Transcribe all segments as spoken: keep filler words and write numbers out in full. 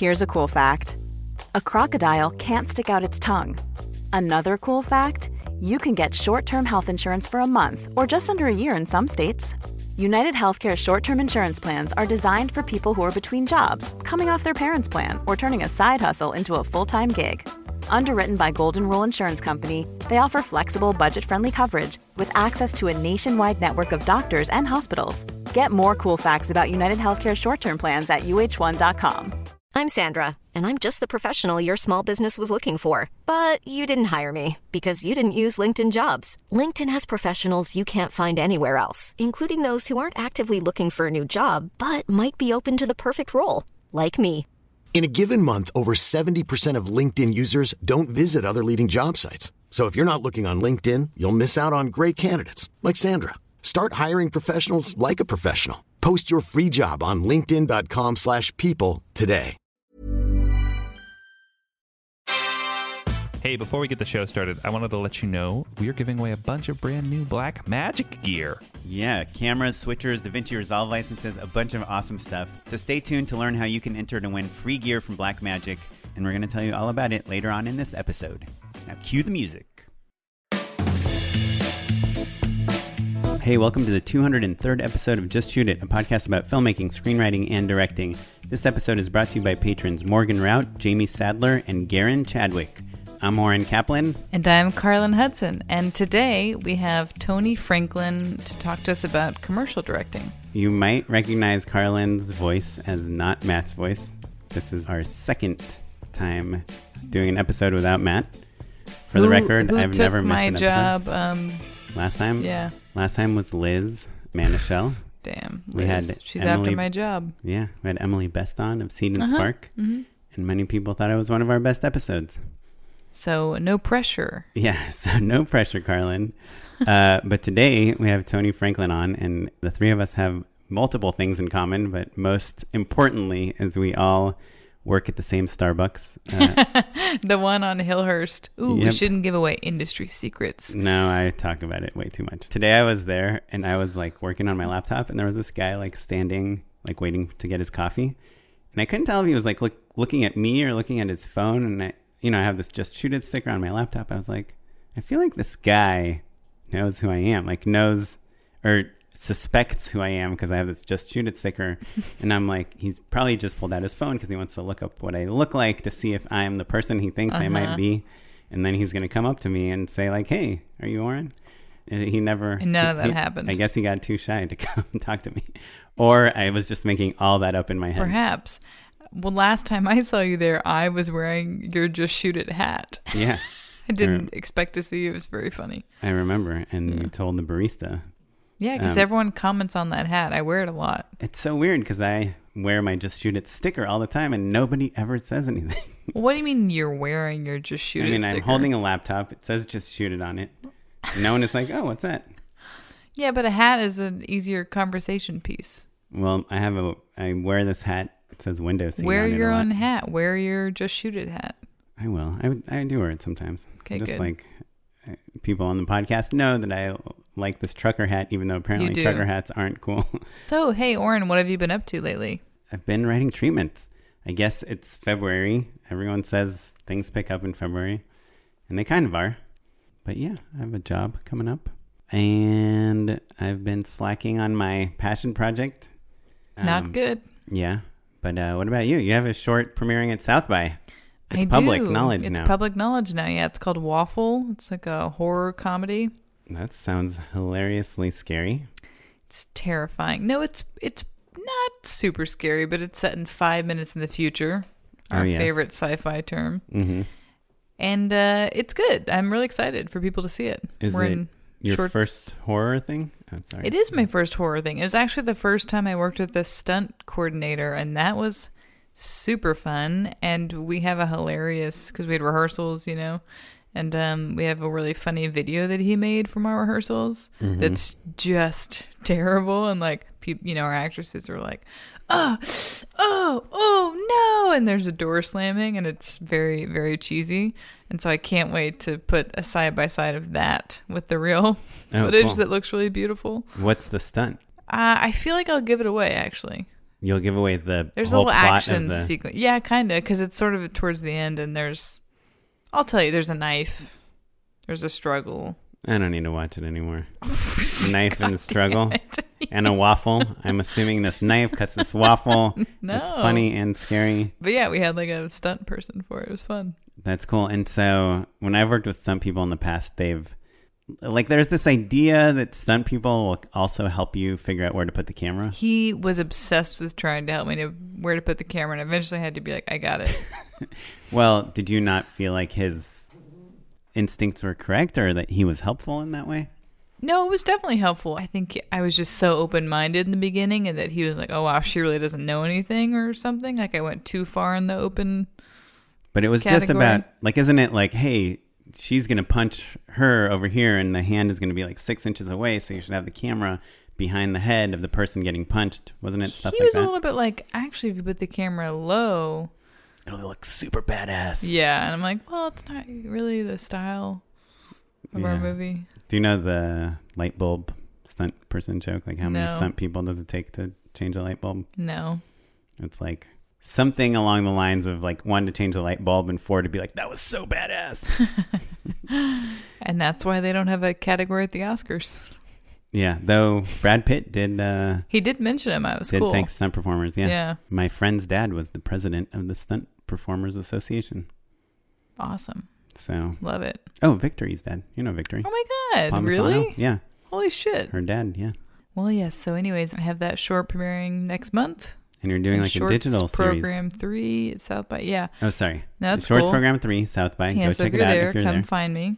Here's a cool fact. A crocodile can't stick out its tongue. Another cool fact, you can get short-term health insurance for a month or just under a year in some states. United Healthcare short-term insurance plans are designed for people who are between jobs, coming off their parents' plan, or turning a side hustle into a full-time gig. Underwritten by Golden Rule Insurance Company, they offer flexible, budget-friendly coverage with access to a nationwide network of doctors and hospitals. Get more cool facts about United Healthcare short-term plans at U H one dot com. I'm Sandra, and I'm just the professional your small business was looking for. But you didn't hire me because you didn't use LinkedIn Jobs. LinkedIn has professionals you can't find anywhere else, including those who aren't actively looking for a new job, but might be open to the perfect role, like me. In a given month, over seventy percent of LinkedIn users don't visit other leading job sites. So if you're not looking on LinkedIn, you'll miss out on great candidates like Sandra. Start hiring professionals like a professional. Post your free job on linkedin dot com slash people today. Hey, before we get the show started, I wanted to let you know we are giving away a bunch of brand new Blackmagic gear. Yeah, cameras, switchers, DaVinci Resolve licenses, a bunch of awesome stuff. So stay tuned to learn how you can enter to win free gear from Blackmagic, and we're going to tell you all about it later on in this episode. Now cue the music. Hey, welcome to the two hundred third episode of Just Shoot It, a podcast about filmmaking, screenwriting, and directing. This episode is brought to you by patrons Morgan Rout, Jamie Sadler, and Garen Chadwick. I'm Warren Kaplan. And I'm Carlin Hudson. And today we have Tony Franklin to talk to us about commercial directing. You might recognize Carlin's voice as not Matt's voice. This is our second time doing an episode without Matt. For who, the record, who I've took never missed my an job. episode. Um, Last time? Yeah. Last time was Liz Manischel. Damn. We Liz. had She's Emily, after my job. Yeah. We had Emily Best on of Seed and uh-huh. Spark. Mm-hmm. And many people thought it was one of our best episodes. So no pressure. Yeah, so no pressure, Carlin. Uh, but today we have Tony Franklin on, and the three of us have multiple things in common, but most importantly is we all work at the same Starbucks. Uh, the one on Hillhurst. Ooh, yep. We shouldn't give away industry secrets. No, I talk about it way too much. Today I was there, and I was like working on my laptop, and there was this guy like standing, like waiting to get his coffee. And I couldn't tell if he was like look, looking at me or looking at his phone, and I... You know, I have this Just Shoot It sticker on my laptop. I was like, I feel like this guy knows who I am, like knows or suspects who I am because I have this Just Shoot It sticker. And I'm like, he's probably just pulled out his phone because he wants to look up what I look like to see if I'm the person he thinks uh-huh. I might be. And then he's going to come up to me and say like, hey, are you Warren? And he never... And none of that he, happened. I guess he got too shy to come and talk to me. Or I was just making all that up in my head. Perhaps. Well, last time I saw you there, I was wearing your Just Shoot It hat. Yeah. I didn't I, expect to see you. It was very funny. I remember. And yeah. you told the barista. Yeah, because um, everyone comments on that hat. I wear it a lot. It's so weird because I wear my Just Shoot It sticker all the time and nobody ever says anything. What do you mean you're wearing your Just Shoot I It mean, sticker? I'm holding a laptop. It says Just Shoot It on it. No one is like, oh, what's that? Yeah, but a hat is an easier conversation piece. Well, I have a, I wear this hat. It says window seat. Wear on it your a lot. own hat. Wear your Just Shoot It hat. I will. I, I do wear it sometimes. Okay, Just good. like uh, people on the podcast know that I like this trucker hat, even though apparently trucker hats aren't cool. So, hey, Oren, what have you been up to lately? I've been writing treatments. I guess it's February. Everyone says things pick up in February, and they kind of are. But yeah, I have a job coming up, and I've been slacking on my passion project. Um, Not good. Yeah. But uh, what about you? You have a short premiering at South by. It's I public do. knowledge it's now. It's public knowledge now. Yeah, it's called Waffle. It's like a horror comedy. That sounds hilariously scary. It's terrifying. No, it's it's not super scary, but it's set in five minutes in the future. Our oh, yes. favorite sci-fi term. Mm-hmm. And uh, it's good. I'm really excited for people to see it. Is We're it in your shorts. first horror thing? Oh, sorry. It is my first horror thing. It was actually the first time I worked with the stunt coordinator, and that was super fun. And we have a hilarious, because we had rehearsals, you know, and um, we have a really funny video that he made from our rehearsals mm-hmm. that's just terrible. And like, pe- you know, our actresses are like, oh, oh, oh, no. And there's a door slamming, and it's very, very cheesy. And so I can't wait to put a side by side of that with the real oh, footage cool. that looks really beautiful. What's the stunt? Uh, I feel like I'll give it away, actually. You'll give away the There's a whole little plot action of the... sequence. Yeah, kind of, because it's sort of towards the end, and there's, I'll tell you, there's a knife. There's a struggle. I don't need to watch it anymore. Knife and struggle. Yeah. And a waffle. I'm assuming this knife cuts this waffle. No. It's funny and scary. But yeah, we had like a stunt person for it. It was fun. That's cool. And so when I've worked with stunt people in the past, they've like there's this idea that stunt people will also help you figure out where to put the camera. He was obsessed with trying to help me to where to put the camera, and eventually I had to be like, I got it. Well, did you not feel like his instincts were correct or that he was helpful in that way? No, it was definitely helpful. I think I was just so open-minded in the beginning, and that he was like, oh, wow, she really doesn't know anything or something. Like I went too far in the open But it was category. just about, like, isn't it like, hey, she's going to punch her over here and the hand is going to be like six inches away, so you should have the camera behind the head of the person getting punched. Wasn't it stuff he like was that? a little bit like, actually, if you put the camera low... It'll look super badass. Yeah, and I'm like, well, it's not really the style of Yeah. our movie. Do you know the light bulb stunt person joke? Like how many No. stunt people does it take to change a light bulb? No. It's like something along the lines of like one to change the light bulb and four to be like, that was so badass. And that's why they don't have a category at the Oscars. Yeah, though Brad Pitt did uh, He did mention him. I was did cool. thank stunt performers. Yeah. Yeah. My friend's dad was the president of the Stunt Performers Association. Awesome. So, Love it. oh, Victory's dad. You know Victory. Oh my God. Palm really? Solano? Yeah, Holy shit. her dad. Yeah. Well, yes. So anyways, I have that short premiering next month. And you're doing And like a Shorts digital program series. three at South by. Yeah. Oh, sorry. No, that's Shorts cool. program three, South by. Yeah, Go so check if it you're out there, if you're come there. find me.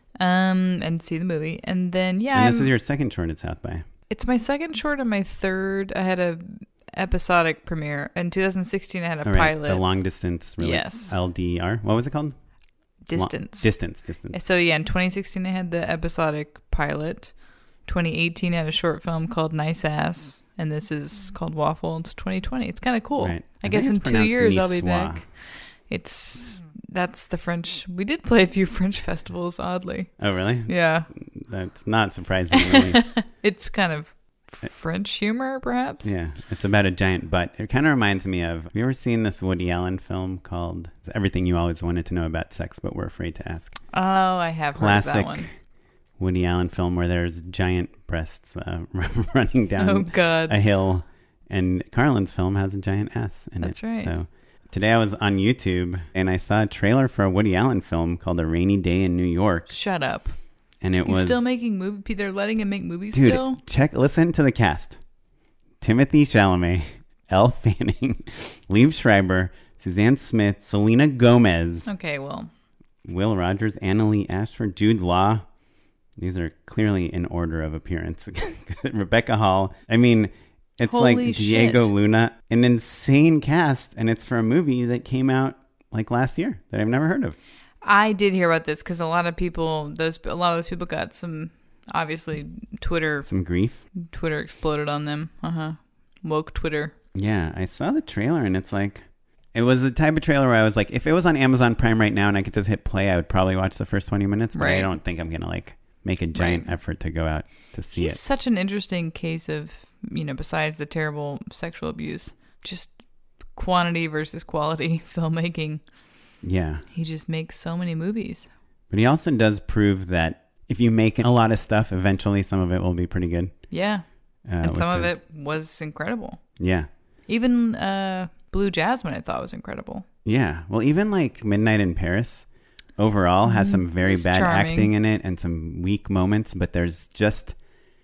Um, and see the movie. And then, yeah. And this I'm- is your second short at South by. It's my second short and my third. I had a episodic premiere. In two thousand sixteen, I had a All right, pilot. the long distance, really. Yes. L D R. What was it called? Distance. Long, distance, distance. So yeah, in twenty sixteen, I had the episodic pilot. twenty eighteen, I had a short film called Nice Ass. And this is called Waffle. It's twenty twenty. It's kind of cool. Right. I, I guess think in it's two pronounced years, I'll be Niçoise. back. It's... That's the French... We did play a few French festivals, oddly. Oh, really? Yeah. That's not surprising. Really. It's kind of French humor, perhaps. Yeah, it's about a giant butt. It kind of reminds me of, have you ever seen this Woody Allen film called It's Everything You Always Wanted to Know About Sex But Were Afraid to Ask? Oh, I have Classic heard of that one. Woody Allen film where there's giant breasts uh, running down Oh, God. a hill. And Carlin's film has a giant ass in That's it. right. So today I was on YouTube and I saw a trailer for a Woody Allen film called A Rainy Day in New York. Shut up. And it He's was... still making movies. They're letting him make movies Dude, still? check, listen to the cast. Timothy Chalamet, Elle Fanning, Liev Schreiber, Suzanne Smith, Selena Gomez, Okay, well. Will Rogers, Annalee Ashford, Jude Law. These are clearly in order of appearance. Rebecca Hall. I mean, it's Holy like Diego shit. Luna. An insane cast. And it's for a movie that came out like last year that I've never heard of. I did hear about this because a lot of people, those a lot of those people got some, obviously, Twitter, Some grief. Twitter exploded on them. Uh-huh. Woke Twitter. Yeah, I saw the trailer and it's like, it was the type of trailer where I was like, if it was on Amazon Prime right now and I could just hit play, I would probably watch the first twenty minutes, but I Right. don't think I'm going to like make a giant Right. effort to go out to see He's it. such an interesting case of, you know, besides the terrible sexual abuse, just quantity versus quality filmmaking. Yeah. He just makes so many movies. But he also does prove that if you make a lot of stuff, eventually some of it will be pretty good. Yeah. Uh, And some which of is- it was incredible. Yeah. Even uh, Blue Jasmine, I thought was incredible. Yeah. Well, even like Midnight in Paris overall has some very It's bad charming. acting in it and some weak moments, but there's just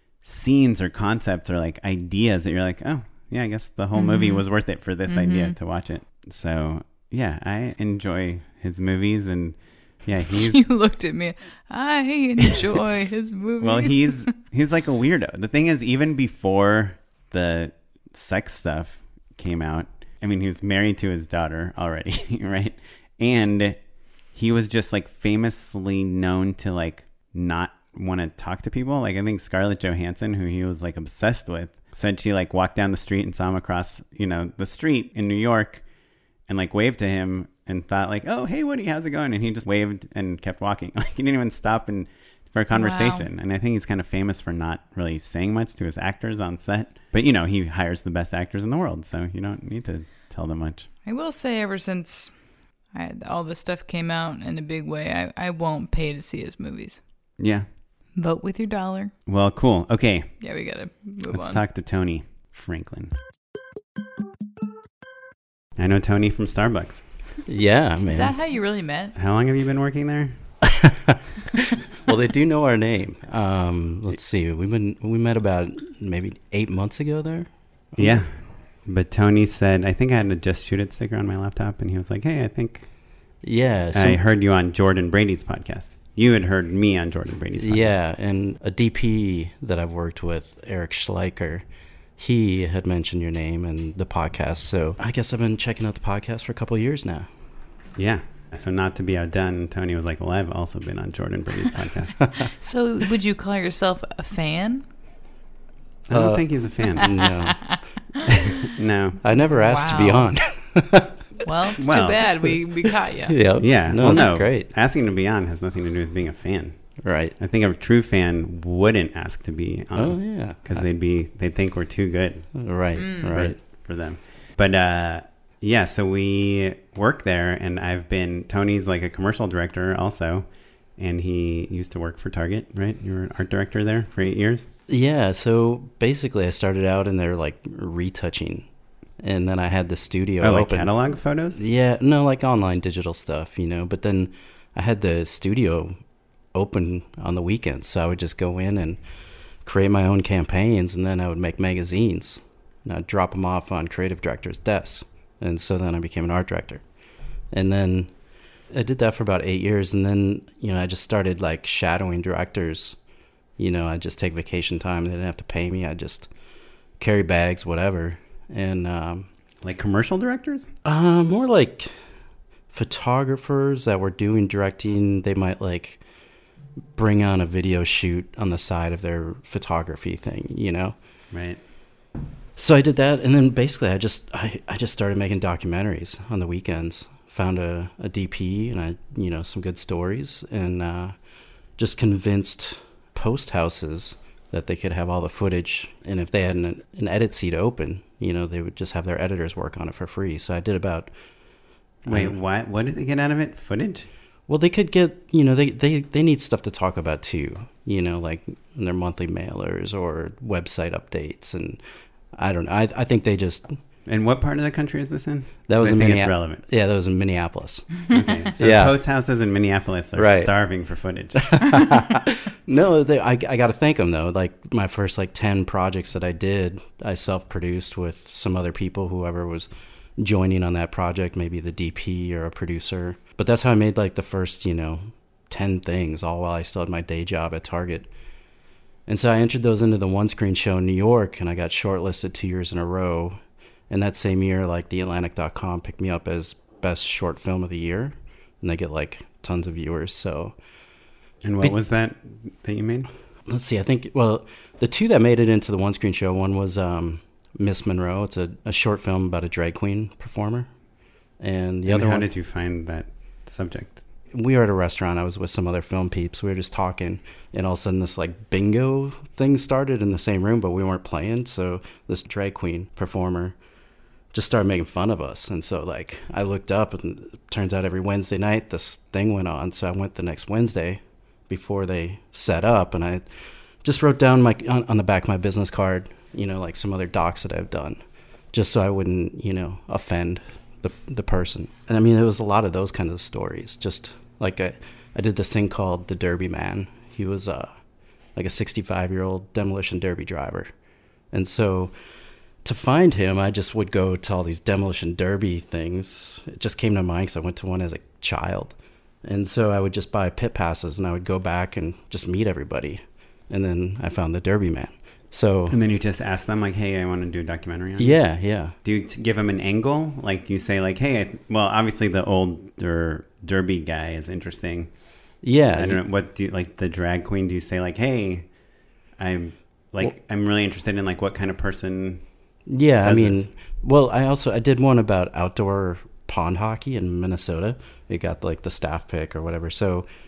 scenes or concepts or like ideas that you're like, oh, yeah, I guess the whole movie was worth it for this idea to watch it. So, yeah, I enjoy his movies and yeah, he's You looked at me. I enjoy his movies. well, he's he's like a weirdo. The thing is, even before the sex stuff came out, I mean, he was married to his daughter already, right? And he was just like famously known to like not want to talk to people. Like I think Scarlett Johansson, who he was like obsessed with, said she like walked down the street and saw him across, you know, the street in New York and like waved to him and thought like, oh, hey, Woody, how's it going? And he just waved and kept walking. Like he didn't even stop and for a conversation. Wow. And I think he's kind of famous for not really saying much to his actors on set. But, you know, he hires the best actors in the world, so you don't need to tell them much. I will say ever since I, all this stuff came out in a big way, I, I won't pay to see his movies. Yeah. Vote with your dollar. Well, cool. Okay. Yeah, we got to move Let's on. talk to Tony Franklin. I know Tony from Starbucks. Yeah, man. Is that how you really met? How long have you been working there? Well, they do know our name. Um, let's see. We've been we met about maybe eight months ago there. Yeah. But Tony said, I think I had a Just Shoot It sticker on my laptop, and he was like, hey, I think yeah, so, I heard you on Jordan Brady's podcast. You had heard me on Jordan Brady's podcast. Yeah, and a D P that I've worked with, Eric Schleicher, he had mentioned your name and the podcast. So I guess I've been checking out the podcast for a couple of years now. Yeah. So not to be outdone, Tony was like, well, I've also been on Jordan Brady's podcast. So would you call yourself a fan? I don't Uh, think he's a fan. No. No. I never asked to be Wow. on. Well, it's Well. too bad. We, we caught you. Yeah. Yeah. No, well, it's no. great. Asking to be on has nothing to do with being a fan. Right. I think a true fan wouldn't ask to be on. Oh, yeah. Because they'd be, they'd think we're too good. Right. Mm. Right. For, for them. But, uh, yeah, so we work there, and I've been, Tony's like a commercial director also, and he used to work for Target, right? You were an art director there for eight years? Yeah, so basically I started out in there like retouching, and then I had the studio Oh, like open. catalog photos? Yeah, no, like online digital stuff, you know, but then I had the studio open on the weekends, so I would just go in and create my own campaigns, and then I would make magazines, and I'd drop them off on creative director's desk. And so then I became an art director. And then I did that for about eight years. And then, you know, I just started like shadowing directors. You know, I'd just take vacation time. They didn't have to pay me. I'd just carry bags, whatever. And, um, Like commercial directors? uh, more like photographers that were doing directing. They might like bring on a video shoot on the side of their photography thing, you know? Right. So I did that, and then basically I just I, I just started making documentaries on the weekends. Found a, a D P and I you know some good stories, and uh, just convinced post houses that they could have all the footage, and if they had an, an edit seat open, you know they would just have their editors work on it for free. So I did about Wait, um, what? What did they get out of it? Footage? well they could get you know they, they, they need stuff to talk about too, you know like in their monthly mailers or website updates, and I don't know. I I think they just And what part of the country is this in? that was I in think Minneapolis. it's relevant. Yeah, that was in Minneapolis. Okay, so Yeah. post houses in Minneapolis are Right. starving for footage. No, they, I I got to thank them though. Like my first like ten projects that I did, I self-produced with some other people, whoever was joining on that project, maybe the D P or a producer. But that's how I made like the first, you know, ten things, all while I still had my day job at Target. And so I entered those into the One Screen Show in New York, and I got shortlisted two years in a row. And that same year, like the Atlantic dot com picked me up as best short film of the year, and they get like tons of viewers. So And what Be- was that that you made? let's see. I think well, the two that made it into the One Screen Show, one was um, Miss Monroe. It's a, a short film about a drag queen performer, and the And other how one. did you find that subject? We were at a restaurant. I was with some other film peeps. We were just talking, and all of a sudden, this like bingo thing started in the same room, but we weren't playing. So this drag queen performer just started making fun of us, and so like I looked up, and it turns out every Wednesday night this thing went on. So I went the next Wednesday before they set up, and I just wrote down my on, on the back of my business card, you know, like some other docs that I've done, just so I wouldn't, you know, offend the the person. And I mean, there was a lot of those kinds of stories. Just like I, I did this thing called the Derby Man. He was uh, like a sixty-five year old demolition derby driver, and so to find him, I just would go to all these demolition derby things. It just came to mind because I went to one as a child, and so I would just buy pit passes, and I would go back and just meet everybody, and then I found the Derby Man. So And then you just ask them, like, hey, I want to do a documentary on you? yeah, yeah. Do you t- give them an angle? Like, do you say, like, hey, I, well, obviously the older derby guy is interesting. Yeah, I don't know. What do you, like, the drag queen, do you say, like, hey, I'm, like, Well- I'm really interested in, like, what kind of person... Yeah, I does mean, this? well, I also I did one about outdoor pond hockey in Minnesota. It got like the staff pick or whatever. So,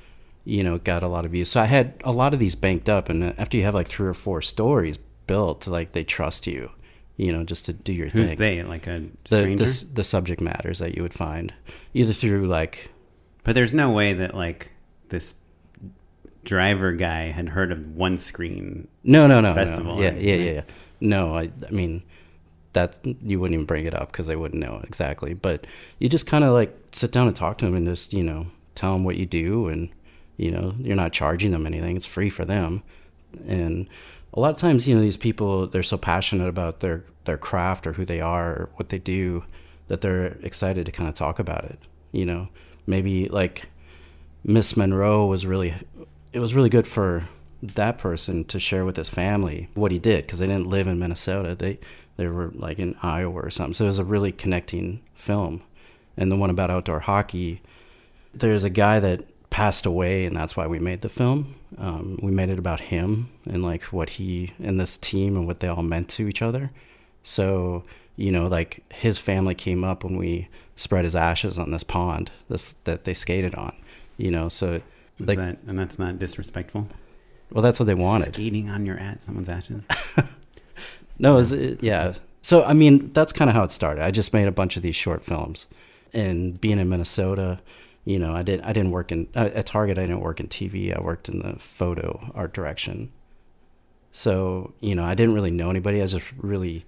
you know, got a lot of views. So I had a lot of these banked up, and after you have like three or four stories built, like they trust you, you know, just to do your Who's thing. they? Like a the, stranger? the the subject matters that you would find either through like. But there's no way that like this driver guy had heard of One Screen. No, no, no, festival. no. Yeah, yeah, yeah, yeah. No, I, I mean, that you wouldn't even bring it up because they wouldn't know exactly. But you just kind of like sit down and talk to them and just, you know, tell them what you do, and you know, you're not charging them anything. It's free for them. And a lot of times, you know, these people, they're so passionate about their their craft or who they are or what they do that they're excited to kind of talk about it. You know, maybe like Miss Monroe was really, it was really good for that person to share with his family what he did, because they didn't live in Minnesota. They they were like in Iowa or something. So it was a really connecting film. And the one about outdoor hockey, there's a guy that passed away, and that's why we made the film. Um, we made it about him and like what he and this team and what they all meant to each other. So, you know, like his family came up when we spread his ashes on this pond this that they skated on, you know. So like, that, and that's not disrespectful. Well, that's what they wanted. Skating on your at someone's ashes. No, it was, it, yeah. So I mean, that's kind of how it started. I just made a bunch of these short films, and being in Minnesota, you know, I did I didn't work in uh, at Target. I didn't work in T V. I worked in the photo art direction. So, you know, I didn't really know anybody. I was just really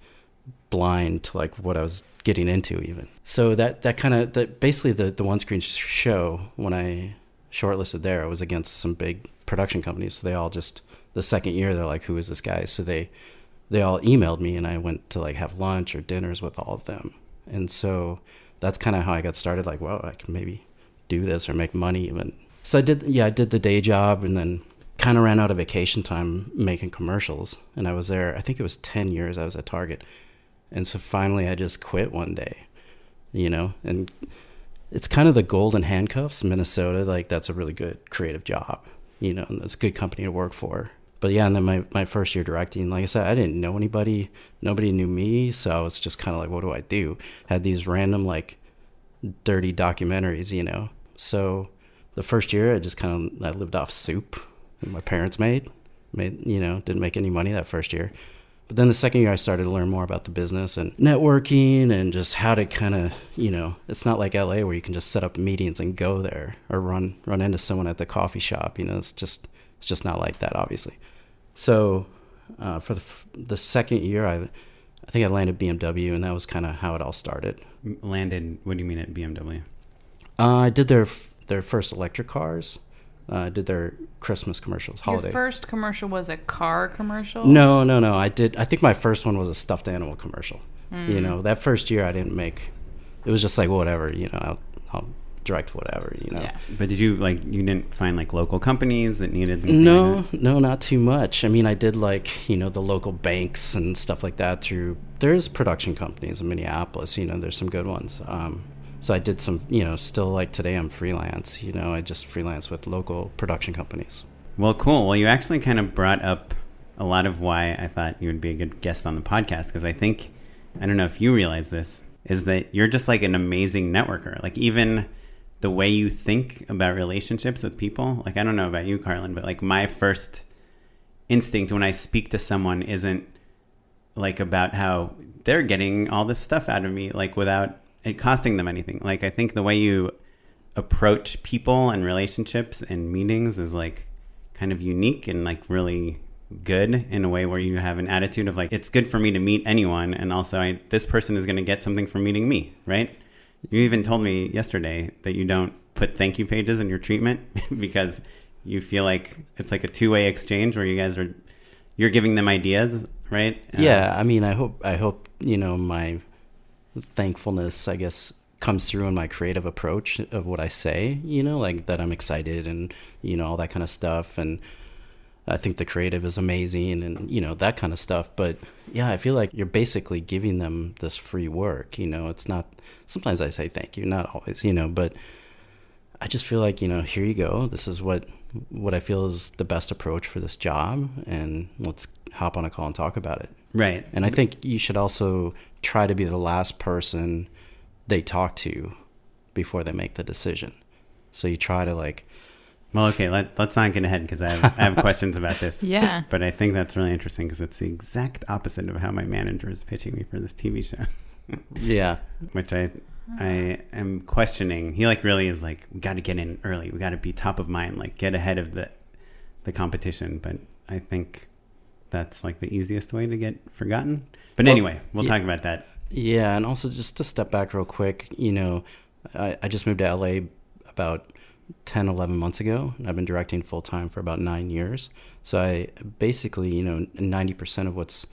blind to like what I was getting into even. So that that kind of that basically the the One Screen show, when I shortlisted there, I was against some big production companies. So they all just, the second year, they're like, who is this guy? So they they all emailed me, and I went to like have lunch or dinners with all of them. And so that's kind of how I got started. Like, well, I can maybe do this or make money even. So I did, yeah, I did the day job, and then kind of ran out of vacation time making commercials. And I was there, I think it was ten years I was at Target. And so finally I just quit one day, you know, and it's kind of the golden handcuffs, Minnesota. Like that's a really good creative job, you know, and it's a good company to work for. But yeah, and then my, my first year directing, like I said, I didn't know anybody. Nobody knew me. So I was just kind of like, what do I do? Had these random like dirty documentaries, you know. So the first year I just kind of, I lived off soup that my parents made. Made, you know, didn't make any money that first year. But then the second year I started to learn more about the business and networking and just how to kind of, you know, it's not like L A where you can just set up meetings and go there or run run into someone at the coffee shop. You know, it's just it's just not like that, obviously. So uh, for the the second year, I I think I landed B M W, and that was kind of how it all started. Landed? What do you mean at B M W? Uh, I did their their first electric cars. I uh, did their Christmas commercials, holiday. Your first commercial was a car commercial? No, no, no. I did. I think my first one was a stuffed animal commercial. Mm. You know, that first year I didn't make. It was just like whatever. You know, I'll, I'll direct whatever. You know. Yeah. But did you like? You didn't find like local companies that needed? No, like no, not too much. I mean, I did like you know the local banks and stuff like that through. There's production companies in Minneapolis. You know, there's some good ones. Um, So I did some, you know, still like today I'm freelance, you know, I just freelance with local production companies. Well, cool. Well, you actually kind of brought up a lot of why I thought you would be a good guest on the podcast, because I think, I don't know if you realize this, is that you're just like an amazing networker. Like even the way you think about relationships with people, like I don't know about you, Carlin, but like my first instinct when I speak to someone isn't like about how they're getting all this stuff out of me, like without it costing them anything. Like I think the way you approach people and relationships and meetings is like kind of unique and like really good in a way where you have an attitude of like, it's good for me to meet anyone, and also I, this person is going to get something from meeting me, right? You even told me yesterday that you don't put thank you pages in your treatment because you feel like it's like a two-way exchange where you guys are, you're giving them ideas, right? Yeah, uh, I mean, I hope I hope you know my thankfulness, I guess, comes through in my creative approach of what I say, you know, like that I'm excited and, you know, all that kind of stuff. And I think the creative is amazing and, you know, that kind of stuff. But yeah, I feel like you're basically giving them this free work, you know, it's not, sometimes I say thank you, not always, you know, but I just feel like, you know, here you go. This is what, what I feel is the best approach for this job. And let's hop on a call and talk about it. Right. And I think you should also try to be the last person they talk to before they make the decision. So you try to like Well, okay, let, let's not get ahead because I have, I have questions about this. Yeah. But I think that's really interesting because it's the exact opposite of how my manager is pitching me for this T V show. Yeah. Which I I am questioning. He like really is like, we got to get in early. We got to be top of mind, like get ahead of the the competition. But I think that's like the easiest way to get forgotten. But well, anyway, we'll yeah, talk about that. Yeah, and also just to step back real quick, you know, I, I just moved to L A about ten, eleven months ago. I've been directing full time for about nine years. So I basically, you know, ninety percent of what's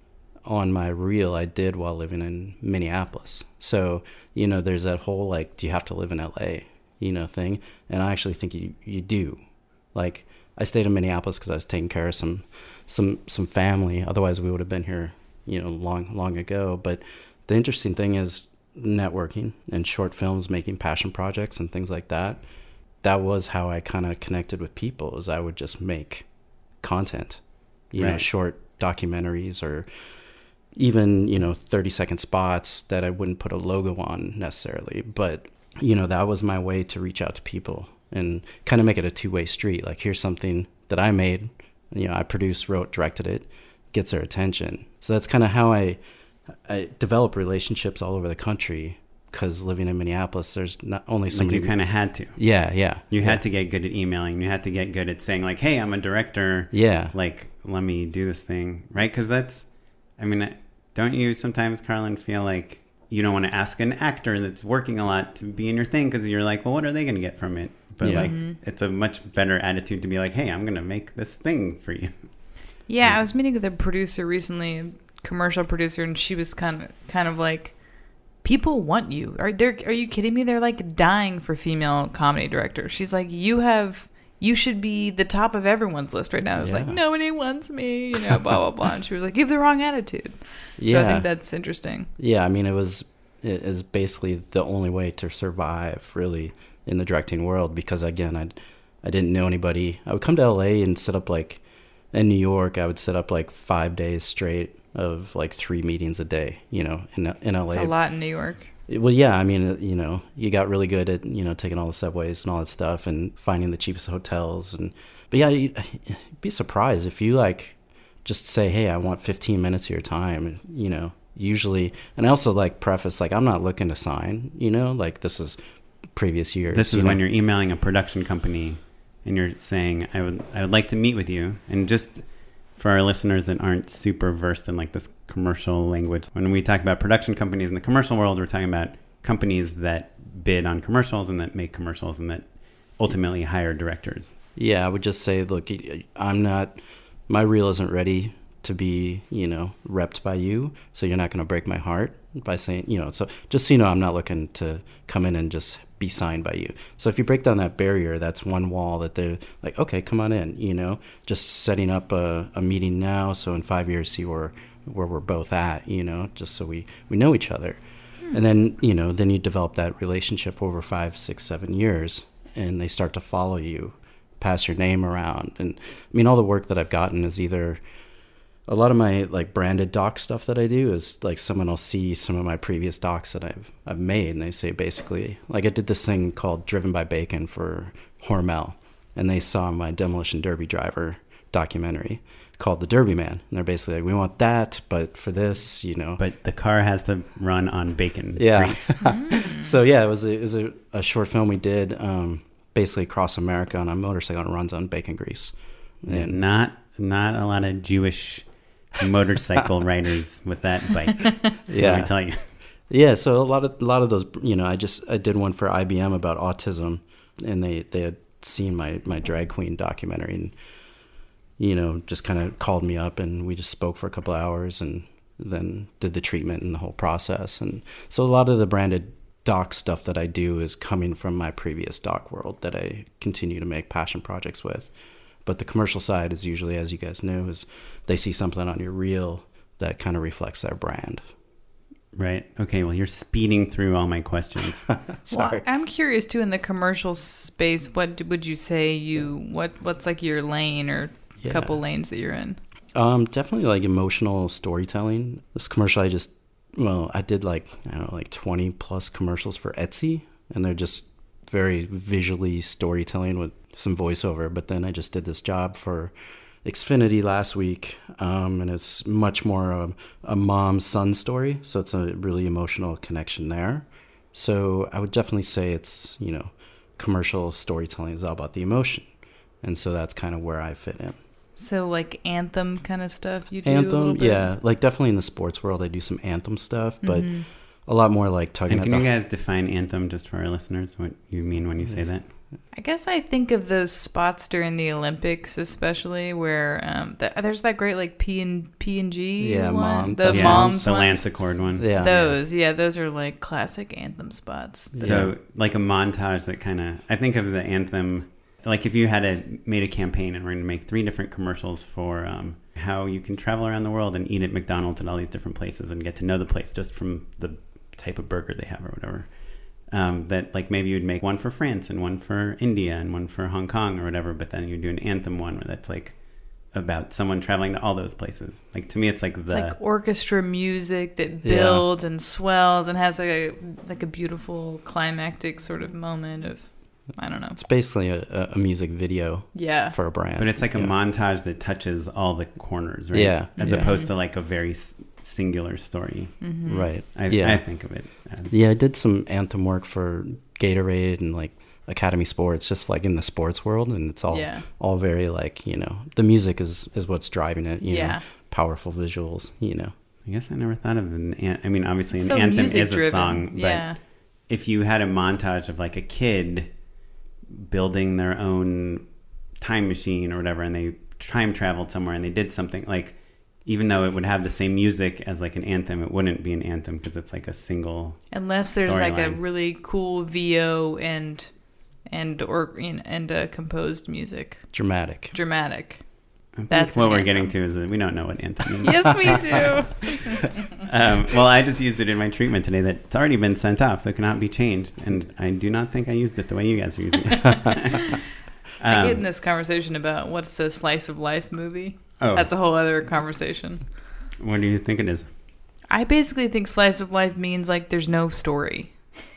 on my reel I did while living in Minneapolis. So, you know, there's that whole like, do you have to live in L A, you know, thing. And I actually think you, you do. Like, I stayed in Minneapolis because I was taking care of some, some, some family. Otherwise we would have been here, you know, long, long ago. But the interesting thing is networking and short films, making passion projects and things like that. That was how I kind of connected with people, is I would just make content, you right. know, short documentaries or even, you know, thirty second spots that I wouldn't put a logo on necessarily. But, you know, that was my way to reach out to people and kind of make it a two way street. Like, here's something that I made, you know, I produced, wrote, directed it, gets their attention. So that's kind of how I, I develop relationships all over the country. Because living in Minneapolis, there's not only somebody... Like you kind of had to. Yeah, yeah. You yeah. had to get good at emailing. You had to get good at saying, like, hey, I'm a director. Yeah. Like, let me do this thing, right? Because that's... I mean, don't you sometimes, Carlin, feel like you don't want to ask an actor that's working a lot to be in your thing because you're like, well, what are they going to get from it? But, yeah. like, Mm-hmm. it's a much better attitude to be like, hey, I'm going to make this thing for you. Yeah, I was meeting with a producer recently, a commercial producer, and she was kind of, kind of like... People want you. Are there? Are you kidding me? They're like dying for female comedy directors. She's like, you have, you should be the top of everyone's list right now. I was yeah. like, nobody wants me, you know, blah, blah, blah. And she was like, you have the wrong attitude. Yeah. So I think that's interesting. Yeah, I mean, it was, it is basically the only way to survive, really, in the directing world. Because, again, I I didn't know anybody. I would come to L A and set up, like, in New York, I would set up, like, five days straight of like three meetings a day, you know, in in L A. It's a lot in New York. Well, yeah, I mean, you know, you got really good at, you know, taking all the subways and all that stuff and finding the cheapest hotels. And but yeah, you'd, you'd be surprised if you like just say, hey, I want fifteen minutes of your time, you know, usually. And I also like preface, like, I'm not looking to sign, you know, like this is previous years. This is you when know? you're emailing a production company and you're saying, I would, I would like to meet with you. And just for our listeners that aren't super versed in like this commercial language, when we talk about production companies in the commercial world, we're talking about companies that bid on commercials and that make commercials and that ultimately hire directors. Yeah, I would just say, look, I'm not, my reel isn't ready to be, you know, repped by you, so you're not going to break my heart by saying, you know, so just so you know, I'm not looking to come in and just be signed by you. So if you break down that barrier, that's one wall that they're like, okay, come on in, you know, just setting up a, a meeting now, so in five years see where where we're both at, you know, just so we we know each other. Hmm. And then, you know, then you develop that relationship for over five, six, seven years, and they start to follow you, pass your name around. And I mean, all the work that I've gotten is either a lot of my like branded doc stuff that I do is like someone will see some of my previous docs that I've I've made, and they say basically, like, I did this thing called Driven by Bacon for Hormel, and they saw my Demolition Derby driver documentary called The Derby Man, and they're basically like, we want that, but for this, you know. But the car has to run on bacon yeah. grease. Mm. So yeah, it was a, it was a, a short film we did, um, basically across America on a motorcycle that runs on bacon grease. And not not a lot of Jewish motorcycle riders with that bike. Yeah, let me tell you. Yeah, so a lot of a lot of those, you know, I just I did one for I B M about autism, and they they had seen my my drag queen documentary, and you know, just kind of called me up, and we just spoke for a couple of hours, and then did the treatment and the whole process. And so a lot of the branded doc stuff that I do is coming from my previous doc world that I continue to make passion projects with. But the commercial side is usually, as you guys know, is they see something on your reel that kind of reflects their brand. Right. Okay. Well, you're speeding through all my questions. Sorry. Well, I'm curious too, in the commercial space, what would you say you, what what's like your lane or Yeah. couple lanes that you're in? Um, definitely like emotional storytelling. This commercial I just, well, I did like, I don't know, like twenty plus commercials for Etsy, and they're just very visually storytelling with some voiceover, but then I just did this job for Xfinity last week, um, and it's much more a, a mom-son story, so it's a really emotional connection there. So I would definitely say it's, you know, commercial storytelling is all about the emotion, and so that's kind of where I fit in. So like anthem kind of stuff you do Anthem, a little bit? yeah, like definitely in the sports world I do some anthem stuff, but Mhm. a lot more like tugging And at can the... you guys define anthem just for our listeners, what you mean when you say that? I guess I think of those spots during the Olympics, especially where um, th- there's that great like P and P and G Yeah, one, mom- the that's yeah, moms the ones. Lance Accord one. Yeah. Those, yeah, those are like classic anthem spots. So like a montage that kind of, I think of the anthem, like if you had a, made a campaign and we're going to make three different commercials for um, how you can travel around the world and eat at McDonald's at all these different places and get to know the place just from the type of burger they have or whatever. Um, that like maybe you'd make one for France and one for India and one for Hong Kong or whatever, but then you do an anthem one where that's like about someone traveling to all those places. Like to me, it's like the It's like orchestra music that builds and swells and has like a like a beautiful climactic sort of moment of, I don't know. It's basically a, a music video Yeah. for a brand. But it's like a yeah. montage that touches all the corners, right? Yeah, As yeah. opposed to like a very s- singular story. Mm-hmm. Right. I, yeah. I think of it as. Yeah, I did some anthem work for Gatorade and like Academy Sports, just like in the sports world, and it's all Yeah. all very like, you know, the music is is what's driving it. You Yeah. know, powerful visuals. You know. I guess I never thought of an an- I mean, obviously, an So anthem is a music-driven. song, but Yeah. if you had a montage of like a kid building their own time machine or whatever, and they time traveled somewhere and they did something like, even though it would have the same music as like an anthem, it wouldn't be an anthem because it's like a single. Unless there's like a storyline. really cool V O and and or you know, and uh, composed music, Dramatic. dramatic. I think That's what an we're anthem. getting to is that we don't know what anthem means. Yes, we do. Um, well, I just used it in my treatment today that it's already been sent off, so it cannot be changed. And I do not think I used it the way you guys are using it. I get in um, this conversation about what's a slice of life movie. oh, That's a whole other conversation. what do you think it is? I basically think slice of life means like there's no story.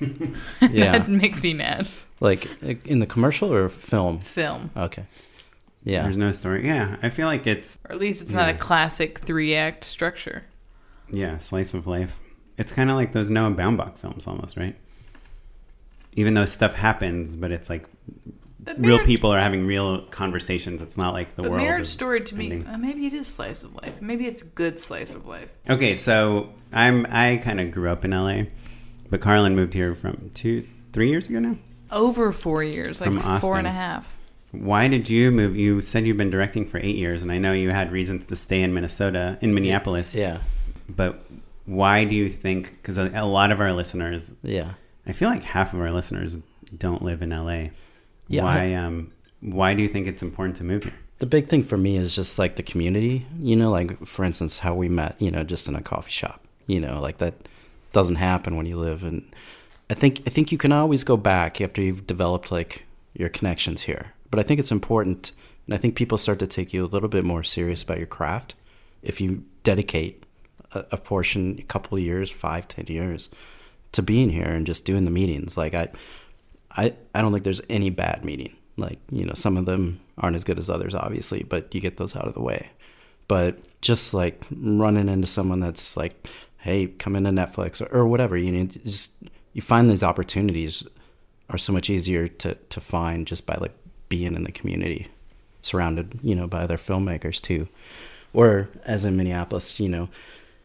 Yeah. That makes me mad. Like in the commercial or film? Film. Okay. Yeah. There's no story. Yeah, I feel like it's, Or at least it's not Yeah. a classic three act structure. yeah, slice of life. It's kind of like those Noah Baumbach films almost, right? Even though stuff happens, but it's like But real Marriage- people are having real conversations. It's not like the But world Marriage is Story to me, ending. uh, maybe it is slice of life. Maybe it's good slice of life. Okay, so I'm I kind of grew up in L A, but Carlin moved here from two, three years ago now. Over four years, like From four and Austin. a half. Why did you move? You said you've been directing for eight years, and I know you had reasons to stay in Minnesota, in Minneapolis. Yeah. But why do you think? Because a, a lot of our listeners, Yeah. I feel like half of our listeners don't live in L A. Yeah, Why? Um. Why do you think it's important to move here? The big thing for me is just like the community, you know, like for instance, how we met, you know, just in a coffee shop, you know, like that doesn't happen when you live. And I think, I think you can always go back after you've developed like your connections here. But I think it's important. And I think people start to take you a little bit more serious about your craft if you dedicate a, a portion, a couple of years, five, ten years to being here and just doing the meetings. Like I, I, I don't think there's any bad meeting. Like, you know, some of them aren't as good as others, obviously, but you get those out of the way. But just like running into someone that's like, hey, come into Netflix or, or whatever, you know, just you find these opportunities are so much easier to, to find just by like being in the community, surrounded, you know, by other filmmakers too. Or as in Minneapolis, you know,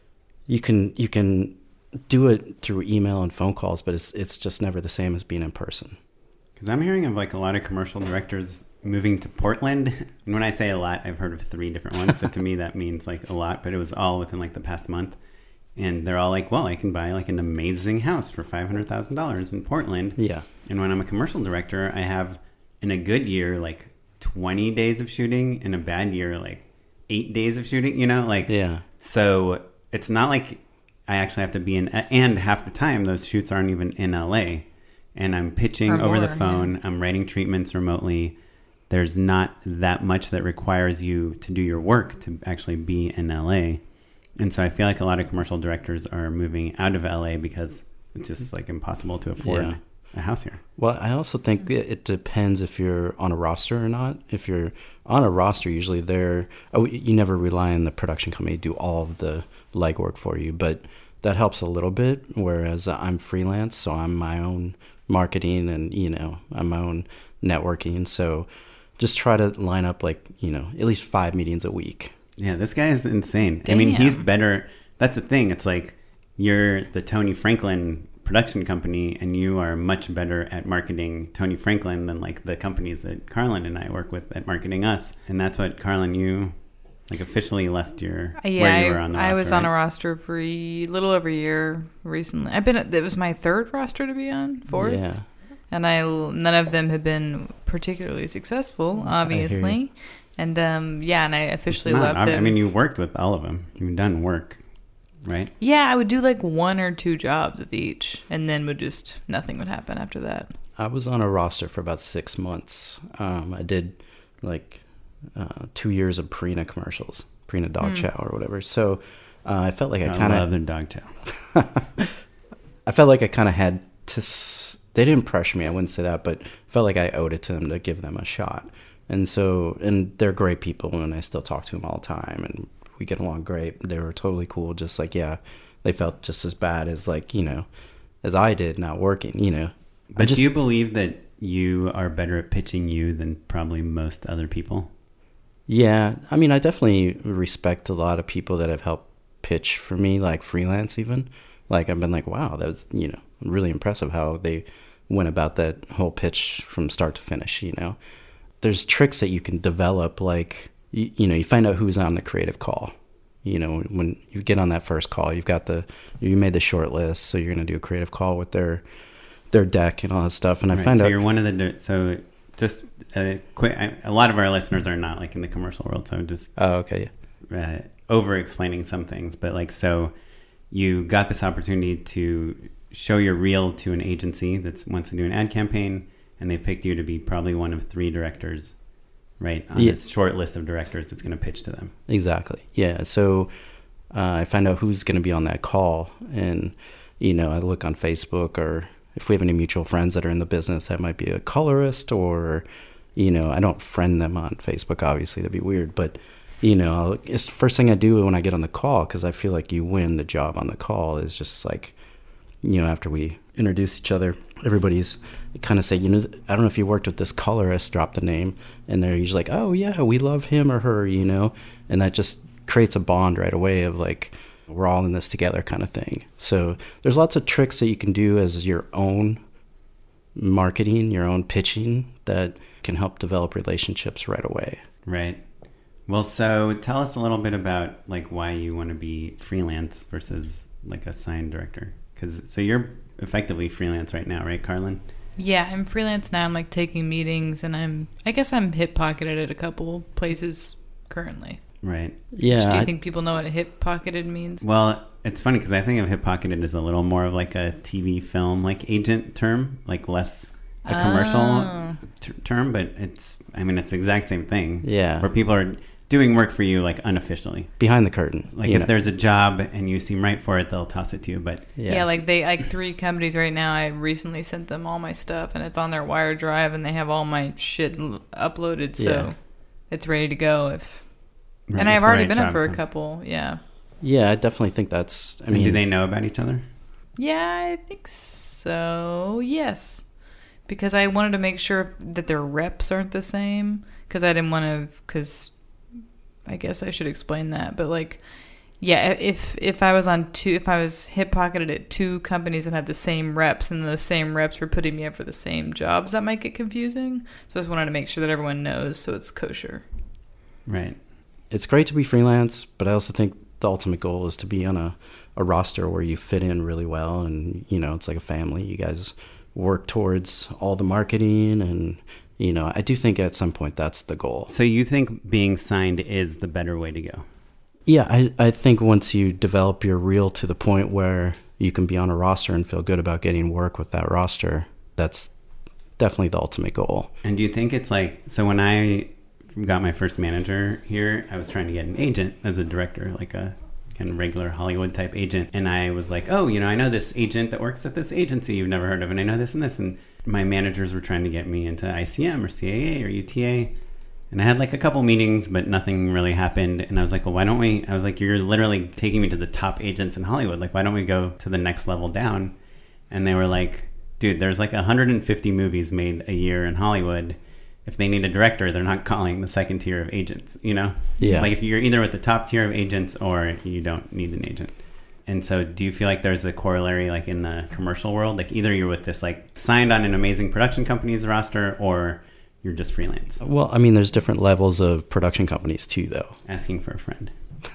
you can you can do it through email and phone calls, but it's it's just never the same as being in person. Because I'm hearing of like a lot of commercial directors moving to Portland. And when I say a lot, I've heard of three different ones. So to me, that means like a lot, but it was all within like the past month. And they're all like, well, I can buy like an amazing house for five hundred thousand dollars in Portland. Yeah. And when I'm a commercial director, I have in a good year, like twenty days of shooting, in a bad year, like eight days of shooting, you know, like, Yeah. so it's not like I actually have to be in, and half the time those shoots aren't even in L A. And I'm pitching Or over the more, phone. yeah. I'm writing treatments remotely. There's not that much that requires you to do your work to actually be in L A. And so I feel like a lot of commercial directors are moving out of L A because it's just like impossible to afford. Yeah. a house here. Well, I also think it, it depends if you're on a roster or not. If you're on a roster, usually they're, oh, you never rely on the production company to do all of the legwork for you, but that helps a little bit. Whereas I'm freelance, so I'm my own marketing and, you know, I'm my own networking. So just try to line up like, you know, at least five meetings a week. Yeah, this guy is insane. Damn. I mean, he's better. That's the thing. It's like you're the Tony Franklin production company and you are much better at marketing Tony Franklin than like the companies that Carlin and I work with at marketing us. And that's what, Carlin, you like officially left your Yeah, where you I, were on the I roster, was right? on a roster for a little over a year recently. I've been it was my third roster to be on, fourth. Yeah. And I none of them have been particularly successful, obviously. And um, yeah, and I officially Not, left them. I mean, you worked with all of them. You've done work, right? Yeah, I would do like one or two jobs with each, and then would just nothing would happen after that. I was on a roster for about six months. Um, I did like uh, two years of Purina commercials, Purina dog Mm. chow or whatever. So uh, I felt like I I kind love of their dog chow. I felt like I kind of had to. S- they didn't pressure me. I wouldn't say that, but I felt like I owed it to them to give them a shot. And so, and they're great people, and I still talk to them all the time, and we get along great. They were totally cool. Just like, yeah, they felt just as bad as like, you know, as I did not working, you know. But I just, do you believe that you are better at pitching you than probably most other people? Yeah, I mean, I definitely respect a lot of people that have helped pitch for me, like freelance even. Like, I've been like, wow, that was, you know, really impressive how they went about that whole pitch from start to finish, you know. There's tricks that you can develop, like, you, you know, you find out who's on the creative call. You know, when you get on that first call, you've got the, you made the short list, so you're going to do a creative call with their their deck and all that stuff. And I Right, find so out... you're one of the, so just a quick, I, a lot of our listeners are not like in the commercial world, so just Oh, okay. uh, over explaining some things, but like, so you got this opportunity to show your reel to an agency that wants to do an ad campaign, and they picked you to be probably one of three directors, right? On Yeah. this short list of directors that's going to pitch to them. Exactly. Yeah. So uh, I find out who's going to be on that call. And, you know, I look on Facebook, or if we have any mutual friends that are in the business, that might be a colorist, or, you know, I don't friend them on Facebook, obviously, that'd be weird. But, you know, I'll, it's the first thing I do when I get on the call, because I feel like you win the job on the call, is just like, you know, after we introduce each other, everybody's kind of say, you know, I don't know if you worked with this colorist, drop the name, and they're usually like, oh yeah, we love him or her, you know, and that just creates a bond right away of like, we're all in this together kind of thing. So there's lots of tricks that you can do as your own marketing, your own pitching, that can help develop relationships right away. Right. Well, so tell us a little bit about like why you want to be freelance versus like a signed director. Because so you're effectively freelance right now, right, Carlin? Yeah, I'm freelance now. I'm like taking meetings, and I'm I guess I'm hip pocketed at a couple places currently. Right. Yeah. Do you I- think people know what hip pocketed means? Well, it's funny because I think of hip pocketed as a little more of like a T V film like agent term, like less a commercial Oh. t- term, but it's I mean it's the exact same thing. Yeah. Where people are doing work for you like unofficially. behind the curtain. Like you if know. there's a job and you seem right for it, they'll toss it to you. But Yeah. like they like three companies right now. I recently sent them all my stuff, and it's on their Wire drive, and they have all my shit l- uploaded, so Yeah. it's ready to go. If right, and if I've the already right been up job for a comes. couple. Yeah, Yeah, I definitely think that's, I I mean, mean, do they know about each other? yeah, I think so. Yes, because I wanted to make sure that their reps aren't the same. Because I didn't want to. Because I guess I should explain that. But like, yeah, if if I was on two, if I was hip pocketed at two companies that had the same reps, and those same reps were putting me up for the same jobs, that might get confusing. So I just wanted to make sure that everyone knows, so it's kosher. Right. it's great to be freelance, but I also think the ultimate goal is to be on a, a roster where you fit in really well, and, you know, it's like a family. You guys work towards all the marketing, and, you know, I do think at some point that's the goal. So you think being signed is the better way to go? Yeah, I, I think once you develop your reel to the point where you can be on a roster and feel good about getting work with that roster, that's definitely the ultimate goal. And do you think it's like, so when I got my first manager here, I was trying to get an agent as a director, like a kind of regular Hollywood type agent. And I was like, oh, you know, I know this agent that works at this agency you've never heard of, and I know this and this. And my managers were trying to get me into I C M or C A A or U T A. And I had like a couple meetings, but nothing really happened. And I was like, well, why don't we, I was like, you're literally taking me to the top agents in Hollywood. Like, why don't we go to the next level down? And they were like, dude, there's like one hundred fifty movies made a year in Hollywood. If they need a director, they're not calling the second tier of agents, you know? Yeah. Like if you're either with the top tier of agents or you don't need an agent. And so do you feel like there's a corollary like in the commercial world? Like either you're with this like signed on an amazing production company's roster or you're just freelance? Well, I mean, there's different levels of production companies too, though. Asking for a friend.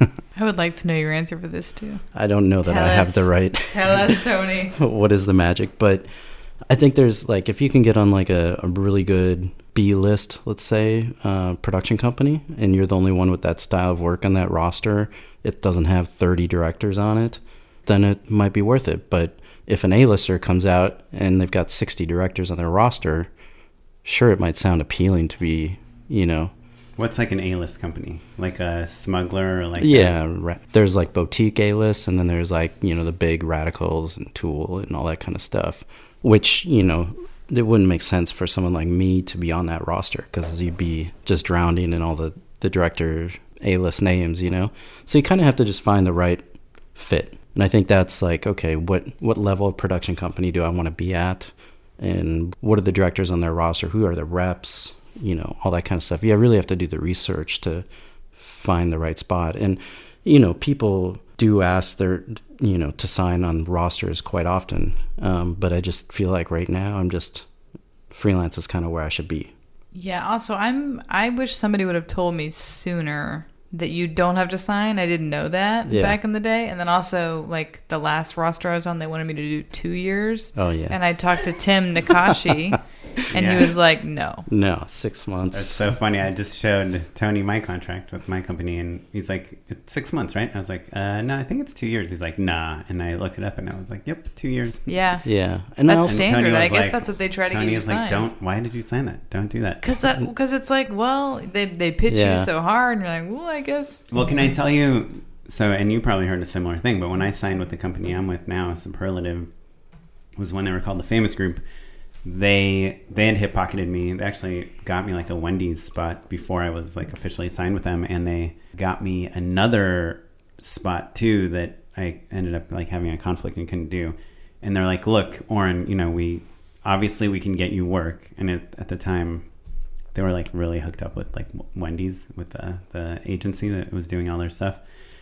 I would like to know your answer for this too. I don't know that Tell I us. have the right. Tell us, Tony. What is the magic? But I think there's like, if you can get on like a, a really good B-list, let's say, uh, production company, and you're the only one with that style of work on that roster, it doesn't have thirty directors on it, then it might be worth it. But if an A-lister comes out and they've got sixty directors on their roster, sure, it might sound appealing to be, you know. What's like an A-list company? Like a Smuggler or like Yeah, a... ra- there's like boutique A-lists, and then there's like, you know, the big Radicals and Tool and all that kind of stuff, which, you know, it wouldn't make sense for someone like me to be on that roster because you'd be just drowning in all the, the director A-list names, you know? So you kind of have to just find the right fit. And I think that's like, okay, what, what level of production company do I want to be at? And what are the directors on their roster? Who are the reps? You know, all that kind of stuff. You really have to do the research to find the right spot. And, you know, people do ask their, you know, to sign on rosters quite often. Um, but I just feel like right now I'm just, freelance is kind of where I should be. Yeah, also, I'm. I wish somebody would have told me sooner that you don't have to sign. I didn't know that Yeah. back in the day. And then also, like, the last roster I was on, they wanted me to do two years. Oh, yeah. And I talked to Tim Nakashi, and Yeah. he was like, no. No, six months. That's so funny. I just showed Tony my contract with my company, and he's like, it's six months, right? I was like, uh, no, I think it's two years. He's like, nah. And I looked it up, and I was like, yep, two years. Yeah. Yeah. And I That's also, And standard. Tony I was guess like- that's what they try to Tony get you was to like, sign. don't, why did you sign that? Don't do that. Because that, because it's like, well, they, they pitch Yeah. you so hard, and you're like, well, I guess. Well, can I tell you, so, and you probably heard a similar thing, but when I signed with the company I'm with now, Superlative, was when they were called the Famous Group. They they had hip pocketed me. They actually got me like a Wendy's spot before I was like officially signed with them, and they got me another spot too that I ended up like having a conflict and couldn't do. And they're like, look, Oren, you know, we obviously we can get you work. And it, at the time, they were like really hooked up with like Wendy's, with the, the agency that was doing all their stuff.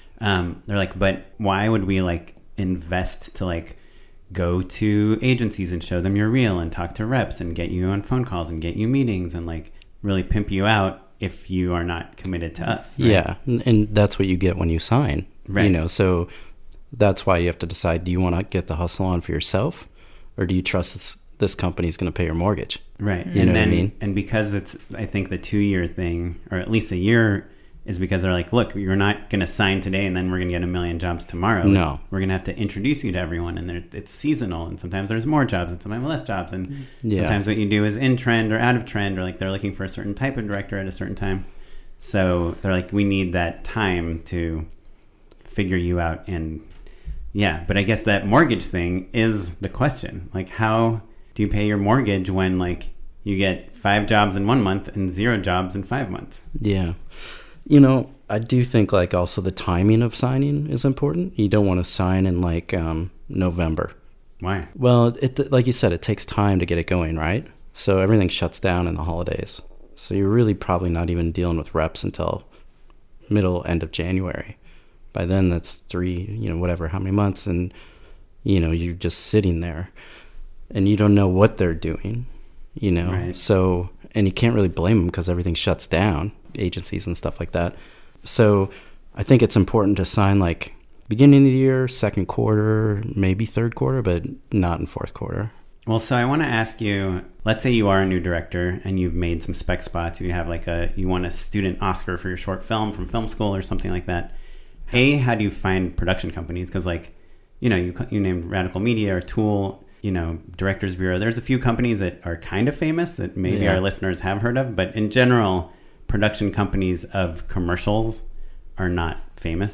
Um, they're like, but why would we like invest to like go to agencies and show them you're real and talk to reps and get you on phone calls and get you meetings and like really pimp you out if you are not committed to us? Right? yeah. And, and that's what you get when you sign. Right. You know, so that's why you have to decide, do you want to get the hustle on for yourself, or do you trust this, this company is going to pay your mortgage? Right. You and know then, what I mean? And because it's, I think the two year thing, or at least a year, is because they're like, look, you're not going to sign today and then we're going to get a million jobs tomorrow. No. We're going to have to introduce you to everyone, and they're- it's seasonal, and sometimes there's more jobs and sometimes less jobs. And Yeah. sometimes what you do is in trend or out of trend, or like they're looking for a certain type of director at a certain time. So they're like, we need that time to figure you out. And yeah, but I guess that mortgage thing is the question. Like, how do you pay your mortgage when like you get five jobs in one month and zero jobs in five months? Yeah. You know, I do think like also the timing of signing is important. You don't want to sign in like um, November. Why? Well, it like you said, it takes time to get it going, right? So everything shuts down in the holidays. So you're really probably not even dealing with reps until middle, end of January. By then, that's three, you know, whatever, how many months. And, you know, you're just sitting there and you don't know what they're doing, you know? Right. So, and you can't really blame them because everything shuts down, agencies and stuff like that. So I think it's important to sign like beginning of the year, second quarter, maybe third quarter, but not in fourth quarter. Well, so I want to ask you, let's say you are a new director and you've made some spec spots. You have like a, you won a student Oscar for your short film from film school or something like that. A, how do you find production companies? Because like, you know, you you named Radical Media or Tool, you know, Directors Bureau. There's a few companies that are kind of famous that maybe Yeah. our listeners have heard of. But in general, production companies of commercials are not famous.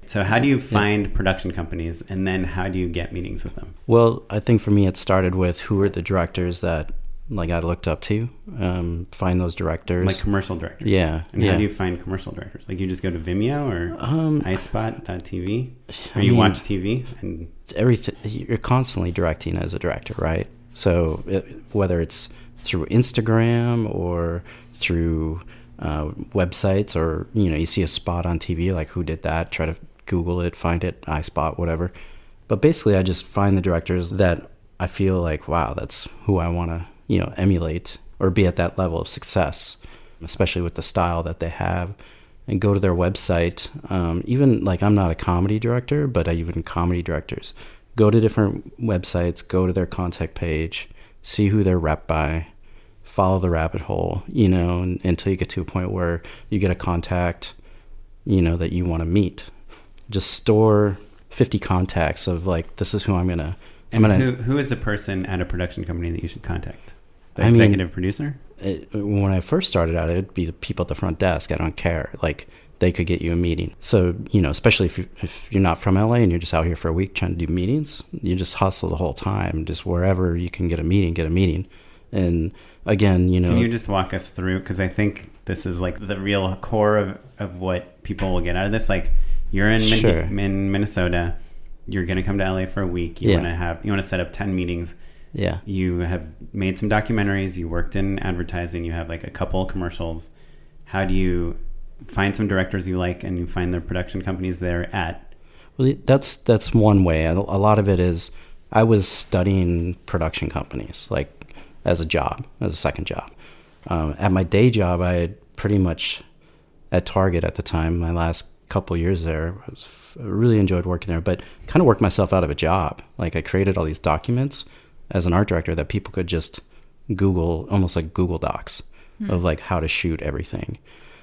So how do you find yeah. production companies, and then how do you get meetings with them? Well, I think for me it started with who are the directors that like I looked up to, um, find those directors. Like commercial directors? Yeah. And yeah. how do you find commercial directors? Like you just go to Vimeo or um, iSpot dot T V? Or I you mean, watch T V? And everything. You're constantly directing as a director, right? So it, whether it's through Instagram or through uh, websites, or, you know, you see a spot on T V, like who did that, try to Google it, find it, iSpot, whatever. But basically I just find the directors that I feel like, wow, that's who I want to, you know, emulate or be at that level of success, especially with the style that they have, and go to their website. Um, even like I'm not a comedy director, but I even comedy directors go to different websites, go to their contact page, see who they're rep by, follow the rabbit hole, you know, and, until you get to a point where you get a contact, you know, that you want to meet. Just store fifty contacts of like, this is who I'm going to, I'm and gonna, who, who is the person at a production company that you should contact? The I executive mean, producer? It, when I first started out, it'd be the people at the front desk. I don't care. Like, they could get you a meeting. So, you know, especially if, you, if you're not from L A and you're just out here for a week trying to do meetings, you just hustle the whole time. Just wherever you can get a meeting, get a meeting. And again, you know. Can you just walk us through? Because I think this is like the real core of, of what people will get out of this. Like, you're in, sure. Min- in Minnesota. You're going to come to L A for a week. You yeah. want to have, you want to set up ten meetings. Yeah. You have made some documentaries. You worked in advertising. You have like a couple commercials. How do you find some directors you like and you find the production companies they're at? Well, that's that's one way. A lot of it is I was studying production companies like as a job, as a second job. Um, at my day job, I had pretty much at Target at the time, my last couple years there, I, was, I really enjoyed working there, but kind of worked myself out of a job. Like I created all these documents as an art director that people could just Google, almost like Google Docs hmm. of like how to shoot everything.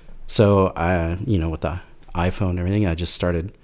So I, you know, with the iPhone and everything, I just started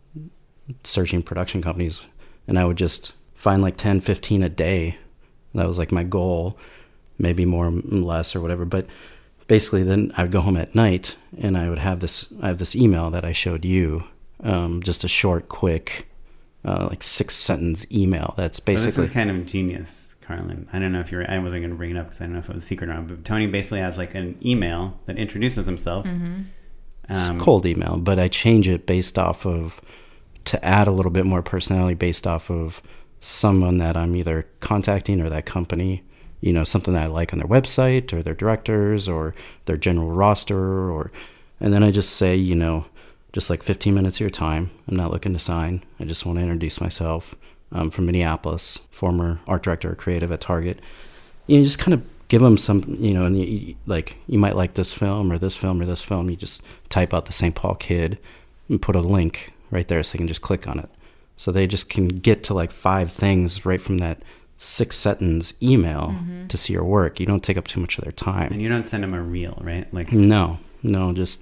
searching production companies, and I would just find like ten, fifteen a day. That was like my goal, maybe more, less or whatever. But basically then I would go home at night and I would have this, I have this email that I showed you, um, just a short, quick, uh, like six sentence email. That's basically. So this is kind of genius, Carlin. I don't know if you're, I wasn't going to bring it up because I don't know if it was a secret or not, but Tony basically has like an email that introduces himself. Mm-hmm. It's Um, cold email, but I change it based off of, to add a little bit more personality based off of someone that I'm either contacting or that company, you know, something that I like on their website or their directors or their general roster, or, and then I just say, you know, just like fifteen minutes of your time. I'm not looking to sign. I just want to introduce myself. I'm from Minneapolis, former art director, creative at Target. You know, just kind of give them some, you know, and you, like, you might like this film or this film or this film. You just type out the Saint Paul Kid and put a link right there so they can just click on it. So they just can get to like five things right from that six sentence email mm-hmm. to see your work. You don't take up too much of their time. And you don't send them a reel, right? Like no, no, just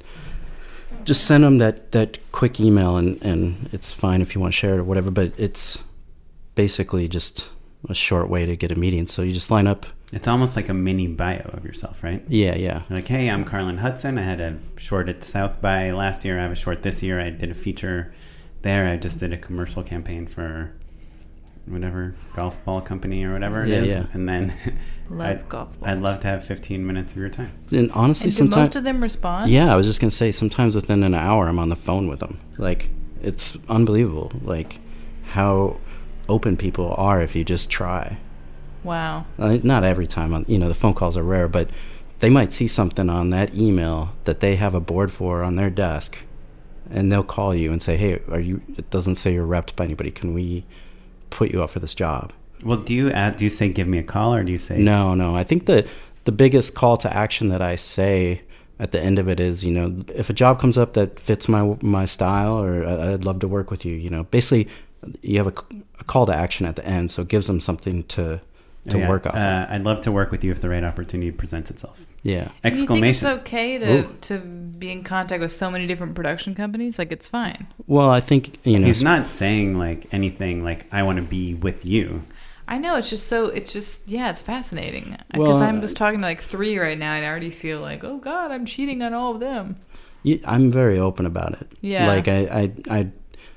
just send them that, that quick email, and, and it's fine if you want to share it or whatever, but it's basically just a short way to get a meeting. So you just line up. It's almost like a mini bio of yourself, right? Yeah, yeah. You're like, hey, I'm Carlin Hudson. I had a short at South by last year. I have a short this year. I did a feature there. I just did a commercial campaign for whatever golf ball company or whatever it yeah, is. Yeah. And then love I'd, golf balls. I'd love to have fifteen minutes of your time. And honestly, and do sometimes most of them respond? Yeah, I was just gonna say sometimes within an hour I'm on the phone with them. Like, it's unbelievable, like how open people are if you just try. Wow. Uh, not every time, on you know, the phone calls are rare, but they might see something on that email that they have a board for on their desk, and they'll call you and say, hey, are you, it doesn't say you're repped by anybody, can we put you up for this job? Well, do you add, do you say give me a call, or do you say no no I think the the biggest call to action that I say at the end of it is, you know, if a job comes up that fits my my style, or I'd love to work with you, you know, basically you have a, a call to action at the end, so it gives them something to to oh, yeah. work off uh, of. I'd love to work with you if the right opportunity presents itself. Yeah. Exclamation. Do you think it's okay to, Ooh. to be in contact with so many different production companies? Like, it's fine. Well, I think, you know, He's not saying like anything like I want to be with you. I know, it's just so, it's just, yeah, it's fascinating. Because Well, I'm just talking to like three right now, and I already feel like, oh God, I'm cheating on all of them. you, I'm very open about it. Yeah. Like I, I, I,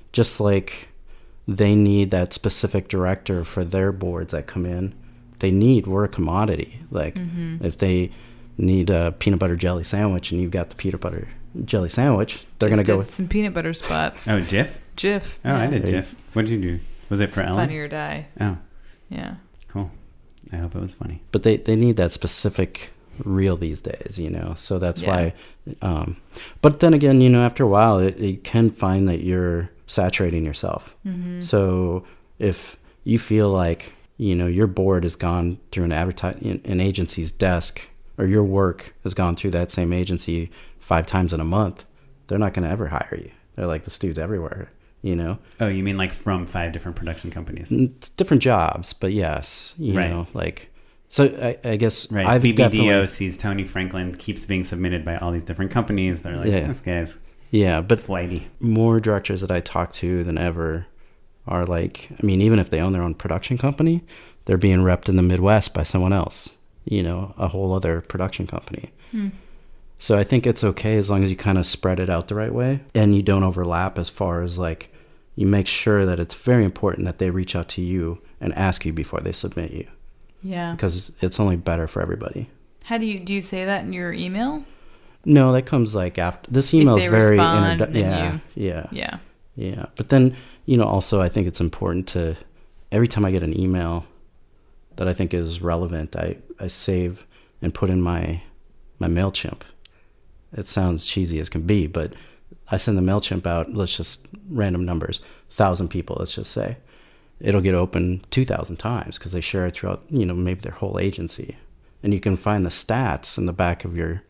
just like they need that specific director for their boards that come in. They need, we're a commodity. Like mm-hmm. if they need a peanut butter jelly sandwich and you've got the peanut butter jelly sandwich, they're going to go with some peanut butter spots. Oh, Jif? Jif. Oh, yeah. I did Jif. What did you do? Was it for Ellen? Funny or Die. Oh. Yeah. Cool. I hope it was funny. But they, they need that specific reel these days, you know? So that's yeah. why, um, but then again, you know, after a while, it, you can find that you're saturating yourself. Mm-hmm. So if you feel like, you know, your board has gone through an advertise an agency's desk, or your work has gone through that same agency five times in a month, they're not going to ever hire you. They're like, this dude's everywhere, you know? Oh, you mean like from five different production companies? It's different jobs, but yes, you right. know, like, so I, I guess right. I've B B D O definitely sees Tony Franklin keeps being submitted by all these different companies. They're like, yeah. this guy's yeah, but flighty. More directors that I talk to than ever are like, I mean, even if they own their own production company, they're being repped in the Midwest by someone else, you know, a whole other production company. Hmm. So I think it's okay as long as you kind of spread it out the right way and you don't overlap, as far as like, you make sure that it's very important that they reach out to you and ask you before they submit you. Yeah. Because it's only better for everybody. How do you, do you say that in your email? No, that comes like after. This email is very respond, introdu- yeah, you, yeah, yeah, yeah. But then, you know, also I think it's important to, every time I get an email that I think is relevant, I, I save and put in my my MailChimp. It sounds cheesy as can be, but I send the MailChimp out. Let's just random numbers, thousand people. Let's just say it'll get opened two thousand times because they share it throughout, you know, maybe their whole agency, and you can find the stats in the back of your.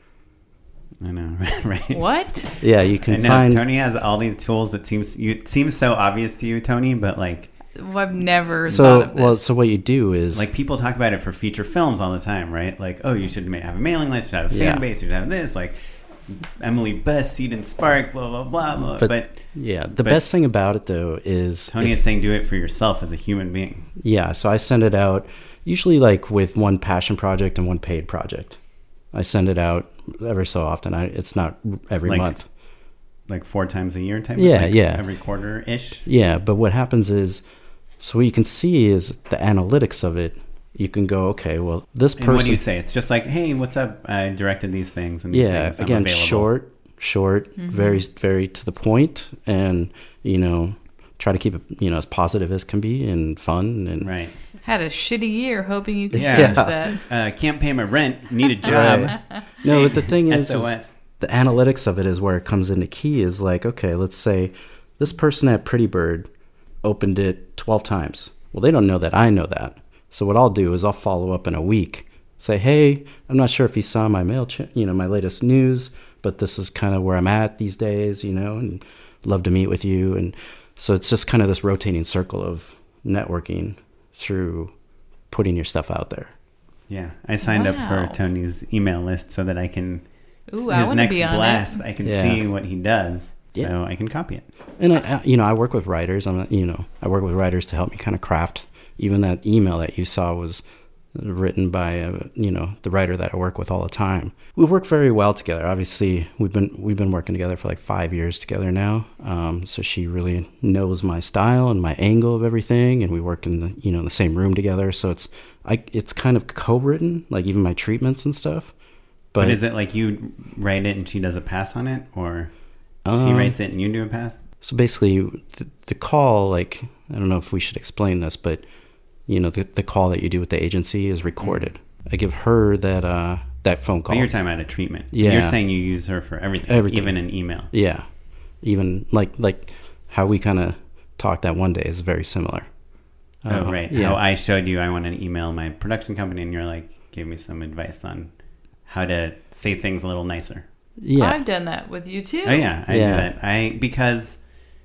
I know, right? What? Yeah, you can I know. find. Tony has all these tools that seems you it seems so obvious to you, Tony, but like. Well, I've never so, thought of this. Well, so what you do is like people talk about it for feature films all the time, right? Like, oh, you should ma- have a mailing list, you should have a fan Yeah. base, you should have this, like Emily Best, Seed and Spark, blah blah blah blah. But, but yeah, the but best thing about it though is Tony if, is saying do it for yourself as a human being. Yeah, so I send it out usually like with one passion project and one paid project. I send it out ever so often. I it's not every like, month. Like four times a year type Yeah, of like yeah. every quarter ish. Yeah, but what happens is, so what you can see is the analytics of it. You can go, okay, well, this person. And what do you say? It's just like, hey, what's up? I directed these things. And these yeah, things. I'm again, available. short, short, mm-hmm. very, very to the point, and you know, try to keep it, you know, as positive as can be and fun and right. Had a shitty year, hoping you could Yeah. change that. Uh, can't pay my rent. Need a job. Right. No, but the thing is, S O is S. the analytics of it is where it comes into key. Is like, okay, let's say this person at Pretty Bird opened it twelve times. Well, they don't know that I know that. So what I'll do is I'll follow up in a week. Say, hey, I'm not sure if you saw my mail, ch- you know, my latest news, but this is kind of where I'm at these days, you know, and love to meet with you. And so it's just kind of this rotating circle of networking through putting your stuff out there. Yeah, I signed Wow. up for Tony's email list so that I can Ooh, I his wanna next be on blast. it. I can Yeah. see what he does, so Yeah. I can copy it. And I, I- you know, I work with writers. I'm, not- you know, I work with writers to help me kind of craft. Even that email that you saw was written by, a, you know, the writer that I work with all the time. We work very well together. Obviously, we've been we've been working together for like five years together now. Um, so she really knows my style and my angle of everything, and we work in the you know in the same room together. So it's I it's kind of co-written, like even my treatments and stuff. But, But is it like you write it and she does a pass on it, or she Um, writes it and you do a pass? So basically, the, the call, like, I don't know if we should explain this, but, you know, the, the call that you do with the agency is recorded. Mm-hmm. I give her that uh, that phone call. But you're talking about a treatment. Yeah. You're saying you use her for everything, Everything. even an email. Yeah. Even like like how we kind of talked that one day is very similar. Oh, Uh, right. Yeah. How I showed you I want to email my production company and you're like, gave me some advice on how to say things a little nicer. yeah. I've done that with you too. Oh, yeah. I Yeah. do that. I, because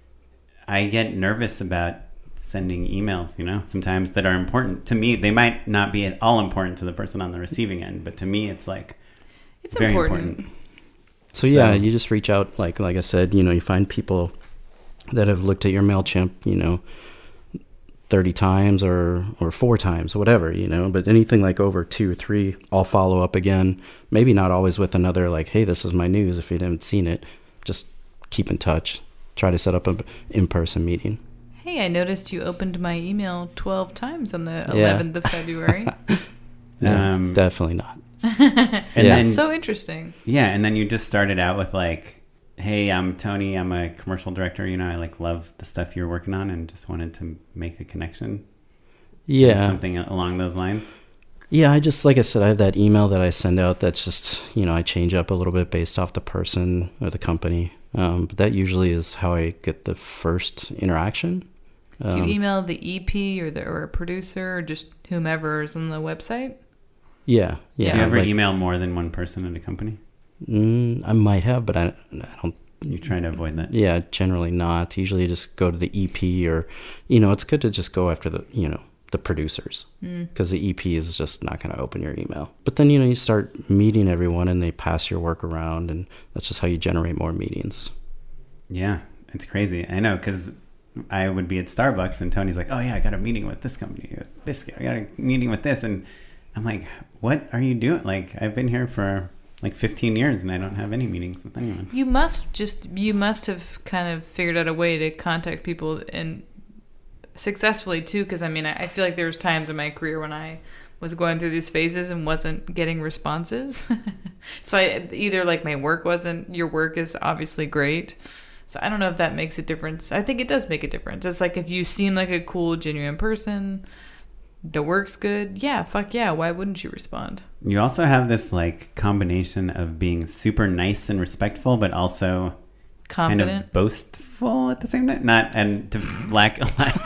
I get nervous about sending emails, you know, sometimes that are important to me. They might not be at all important to the person on the receiving end, but to me, it's like It's very important. important. So yeah, So- you just reach out, like like I said, you know, you find people that have looked at your MailChimp, you know, thirty times or or four times, whatever, you know. But anything like over two or three, I'll follow up again. Maybe not always with another like, hey, this is my news. If you haven't seen it, just keep in touch. try to set up an in-person meeting. Hey, I noticed you opened my email twelve times on the Yeah. eleventh of February. Yeah, Um, definitely not. And Yeah. then, That's so interesting. yeah, and then you just started out with like, hey, I'm Tony. I'm a commercial director. You know, I like love the stuff you're working on and just wanted to make a connection. Yeah. Something along those lines. Yeah, I just, like I said, I have that email that I send out that's just, you know, I change up a little bit based off the person or the company. Um, but that usually is how I get the first interaction. Do you Um, email the E P or the or a producer or just whomever is on the website? Yeah. Yeah. Do you ever like- email more than one person at a company? Mm, I might have, but I, I don't. You try to avoid that. Yeah, generally not. Usually just go to the E P or, you know, it's good to just go after the, you know, the producers because the E P is just not going to open your email. But then, you know, you start meeting everyone and they pass your work around, and that's just how you generate more meetings. Yeah, it's crazy. I know, because I would be at Starbucks and Tony's like, oh yeah, I got a meeting with this company, this, I got a meeting with this. And I'm like, what are you doing? Like, I've been here for like fifteen years and I don't have any meetings with anyone. You must just you must have kind of figured out a way to contact people and successfully too, because I mean I, I feel like there was times in my career when I was going through these phases and wasn't getting responses. So I either like my work wasn't your work is obviously great. So I don't know if that makes a difference. I think it does make a difference. It's like if you seem like a cool, genuine person, the work's good, yeah, fuck yeah, why wouldn't you respond? You also have this like combination of being super nice and respectful, but also Confident. kind of boastful at the same time. Not, and to lack,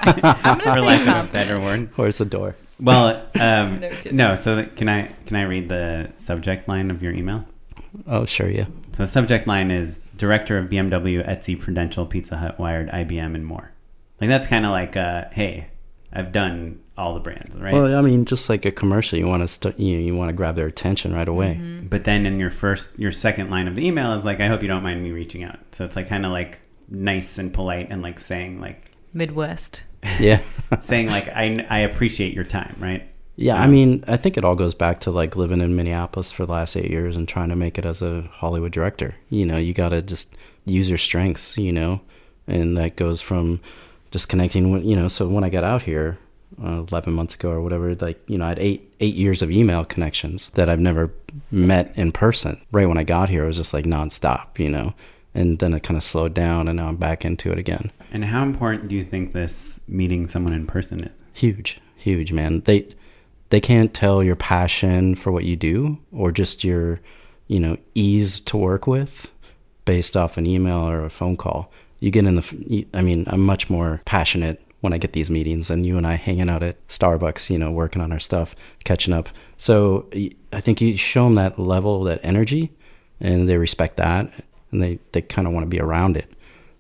I'm gonna for say lack of a confident. better word. Where's the door? Well, um, No kidding. no. So that- can I can I read the subject line of your email? Oh, sure, yeah. So the subject line is Director of B M W, Etsy, Prudential, Pizza Hut, Wired, I B M, and more. Like that's kind of like, uh, hey, I've done all the brands, right? Well, I mean, just like a commercial, you want to st- you know, you want to grab their attention right away. But then in your first, your second line of the email is like, I hope you don't mind me reaching out. So it's like kind of like nice and polite and like saying like, Midwest. Yeah. saying like, I, I appreciate your time, right? Yeah, I Um, mean, I think it all goes back to like living in Minneapolis for the last eight years and trying to make it as a Hollywood director. You know, you got to just use your strengths, you know, and that goes from just connecting with, you know, so when I got out here uh, eleven months ago or whatever, like, you know, I had eight, eight years of email connections that I've never met in person. Right when I got here, it was just like nonstop, you know, and then it kind of slowed down and now I'm back into it again. And how important do you think this meeting someone in person is? Huge, huge, man. They, they can't tell your passion for what you do or just your, you know, ease to work with based off an email or a phone call. You get in the, I mean, I'm much more passionate when I get these meetings and you and I hanging out at Starbucks, you know, working on our stuff, catching up. So I think you show them that level, that energy, and they respect that and they, they kind of want to be around it.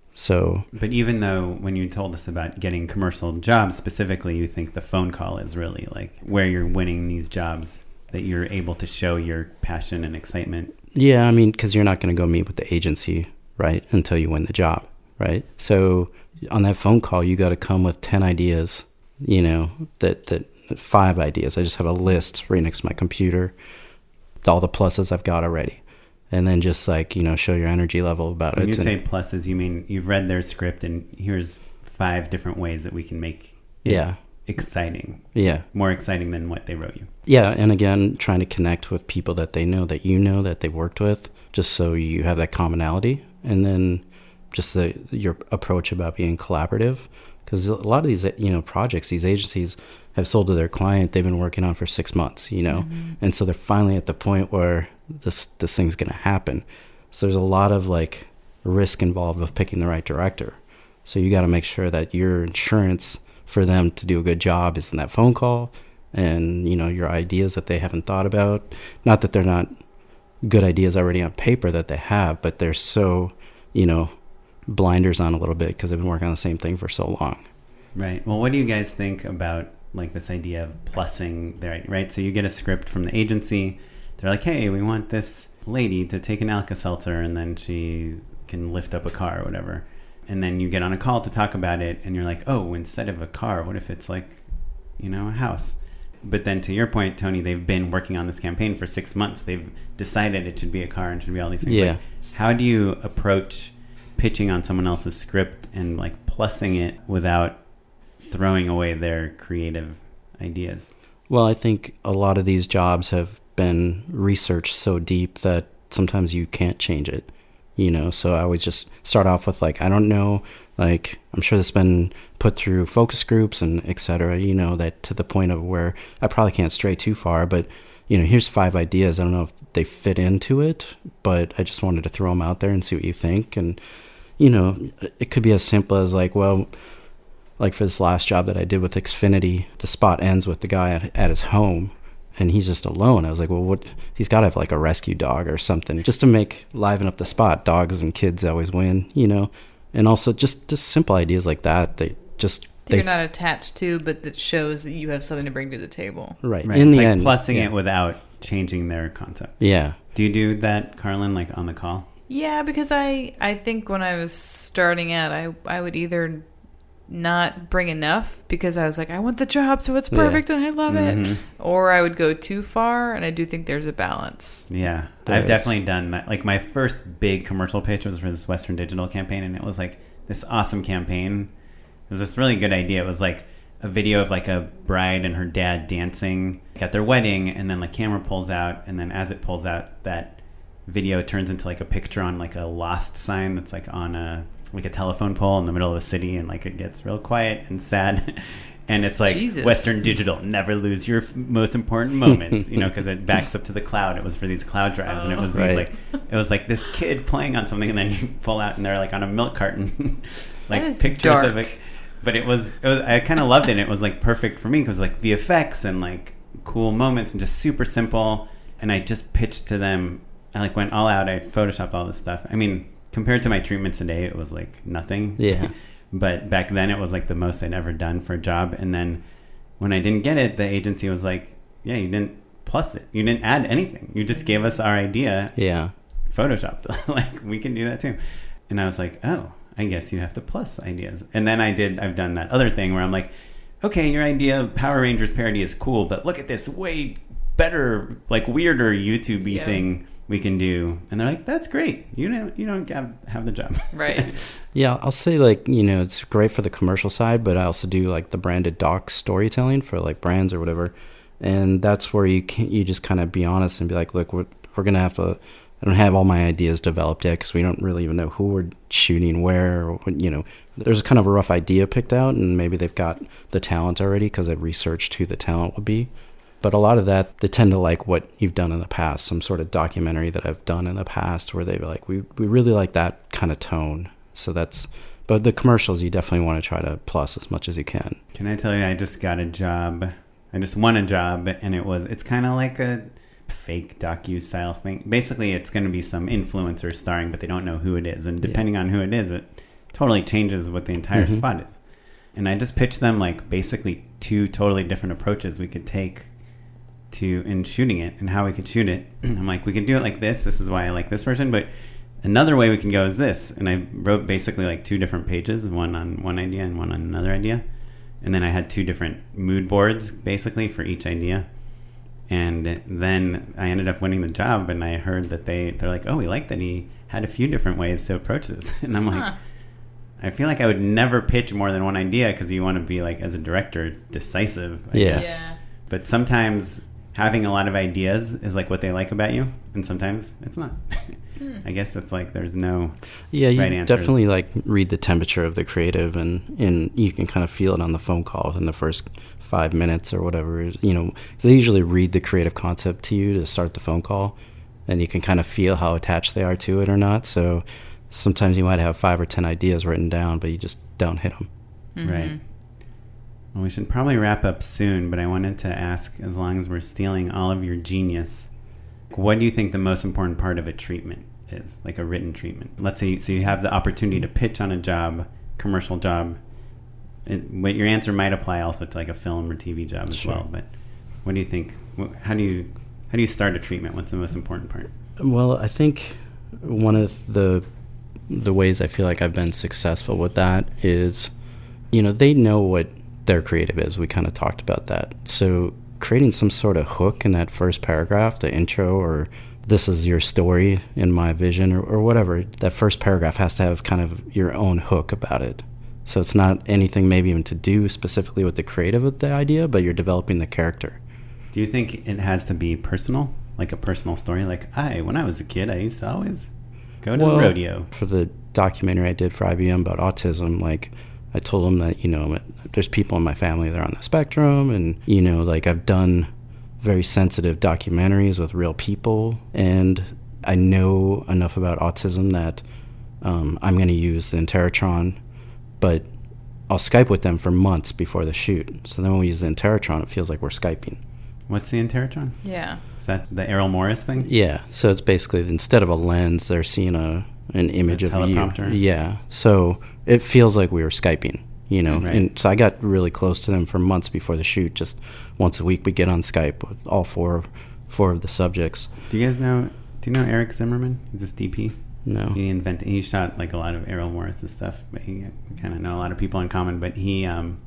So, But even though when you told us about getting commercial jobs specifically, you think the phone call is really like where you're winning these jobs, that you're able to show your passion and excitement. yeah, I mean, because you're not going to go meet with the agency, right, until you win the job, right? So on that phone call, you got to come with ten ideas, you know, that, that five ideas. I just have a list right next to my computer, all the pluses I've got already. And then just like, you know, show your energy level about When it. you And- say pluses, you mean you've read their script and here's five different ways that we can make it Yeah. exciting, yeah. more exciting than what they wrote you. Yeah, and again, trying to connect with people that they know, that you know, that they've worked with, just so you have that commonality. And then just the, your approach about being collaborative. Because a lot of these, you know, projects, these agencies have sold to their client, they've been working on for six months, you know. Mm-hmm. And so they're finally at the point where this, this thing's going to happen. So there's a lot of like risk involved with picking the right director. So you got to make sure that your insurance for them to do a good job is in that phone call and, you know, your ideas that they haven't thought about. Not that they're not good ideas already on paper that they have, but they're so, you know, blinders on a little bit because they've been working on the same thing for so long. Right. Well, what do you guys think about like this idea of plussing their, right? So you get a script from the agency. They're like, hey, we want this lady to take an Alka-Seltzer and then she can lift up a car or whatever. And then you get on a call to talk about it and you're like, oh, instead of a car, what if it's like, you know, a house? But then to your point, Tony, they've been working on this campaign for six months. They've decided it should be a car and should be all these things. Yeah. Like, how do you approach pitching on someone else's script and like plussing it without throwing away their creative ideas? Well, I think a lot of these jobs have been researched so deep that sometimes you can't change it, you know? So I always just start off with like, I don't know, like, I'm sure this has been put through focus groups and et cetera, you know, that to the point of where I probably can't stray too far, but, you know, here's five ideas. I don't know if they fit into it, but I just wanted to throw them out there and see what you think. And, you know, it could be as simple as like, well, like for this last job that I did with Xfinity, the spot ends with the guy at, at his home and he's just alone. I was like, well, what? He's got to have like a rescue dog or something just to make liven up the spot. Dogs and kids always win, you know, and also just, just simple ideas like that. They just, that you're not attached to, but that shows that you have something to bring to the table. Right. Right. In it's the like end, plussing yeah. it without changing their concept. Yeah. Do you do that, Carlin, like on the call? Yeah, because I, I think when I was starting out, I, I would either not bring enough because I was like, I want the job, so it's perfect yeah. and I love mm-hmm. it. Or I would go too far, and I do think there's a balance. Yeah. There I've is. definitely done that. Like my first big commercial pitch was for this Western Digital campaign, and it was like this awesome campaign. It was this really good idea. It was like a video of like a bride and her dad dancing at their wedding, and then the camera pulls out, and then as it pulls out, that video turns into like a picture on like a lost sign that's like on a like a telephone pole in the middle of a city, and like it gets real quiet and sad. And it's like Jesus. Western Digital, never lose your f- most important moments, you know, because it backs up to the cloud. It was for these cloud drives, oh, and it was these right. like it was like this kid playing on something, and then you pull out, and they're like on a milk carton, like pictures dark. of it. But it was, it was I kind of loved it. And it was like perfect for me because like V F X and like cool moments and just super simple. And I just pitched to them. I like went all out. I photoshopped all this stuff. I mean, compared to my treatments today, it was like nothing. Yeah. But back then it was like the most I'd ever done for a job. And then when I didn't get it, the agency was like, yeah, you didn't plus it. You didn't add anything. You just gave us our idea. Yeah. Photoshopped. Like, we can do that too. And I was like, oh, I guess you have to plus ideas. And then I did, I've done that other thing where I'm like, okay, your idea of Power Rangers parody is cool, but look at this way better, like weirder YouTube-y yeah. thing we can do. And they're like, that's great. You don't, you don't have, have the job. Right. Yeah, I'll say like, you know, it's great for the commercial side, but I also do like the branded doc storytelling for like brands or whatever. And that's where you can you just kind of be honest and be like, look, we're, we're going to have to, I don't have all my ideas developed yet because we don't really even know who we're shooting where, or, you know, there's kind of a rough idea picked out and maybe they've got the talent already because I've researched who the talent would be. But a lot of that, they tend to like what you've done in the past, some sort of documentary that I've done in the past where they're like, we, we really like that kind of tone. So that's, but the commercials, you definitely want to try to plus as much as you can. Can I tell you, I just got a job. I just won a job and it was, it's kind of like a fake docu-style thing. Basically, it's going to be some influencer starring, but they don't know who it is. And depending yeah. on who it is, it totally changes what the entire mm-hmm. spot is. And I just pitched them like basically two totally different approaches we could take to in shooting it and how we could shoot it. I'm like, we can do it like this. This is why I like this version. But another way we can go is this. And I wrote basically like two different pages, one on one idea and one on another idea. And then I had two different mood boards basically for each idea. And then I ended up winning the job, and I heard that they, they're like, oh, we like that he had a few different ways to approach this. And I'm like, huh. I feel like I would never pitch more than one idea because you want to be like, as a director, decisive, I yeah. guess. Yeah. But sometimes having a lot of ideas is like what they like about you, and sometimes it's not. Hmm. I guess it's like there's no yeah, you right answers. Definitely like read the temperature of the creative, and, and you can kind of feel it on the phone call in the first five minutes or whatever, you know, because they usually read the creative concept to you to start the phone call, and you can kind of feel how attached they are to it or not. So sometimes you might have five or ten ideas written down, but you just don't hit them. Mm-hmm. Right. Well, we should probably wrap up soon, but I wanted to ask, as long as we're stealing all of your genius, what do you think the most important part of a treatment is, like a written treatment? Let's say, so you have the opportunity to pitch on a job, commercial job. It, but your answer might apply also to like a film or T V job as sure. well. But what do you think? How do you how do you start a treatment? What's the most important part? Well, I think one of the the ways I feel like I've been successful with that is, you know, they know what their creative is. We kind of talked about that. So creating some sort of hook in that first paragraph, the intro or this is your story in my vision or, or whatever. That first paragraph has to have kind of your own hook about it. So it's not anything maybe even to do specifically with the creative of the idea, but you're developing the character. Do you think it has to be personal? Like a personal story? Like, I, when I was a kid, I used to always go to well, the rodeo. For the documentary I did for I B M about autism, like, I told them that, you know, there's people in my family that are on the spectrum, and, you know, like, I've done very sensitive documentaries with real people, and I know enough about autism that um, I'm going to use the Interrotron, but I'll Skype with them for months before the shoot. So then when we use the Interrotron, it feels like we're Skyping. What's the Interrotron? Yeah. Is that the Errol Morris thing? Yeah. So it's basically, instead of a lens, they're seeing a an image a of teleprompter. you. Yeah. So it feels like we were Skyping, you know. Right. And so I got really close to them for months before the shoot. Just once a week we get on Skype with all four four of the subjects. Do you guys know, do you know Eric Zimmerman? He's this D P. No. He invented, he shot like a lot of Errol Morris' stuff, but he kind of know a lot of people in common, but he, um,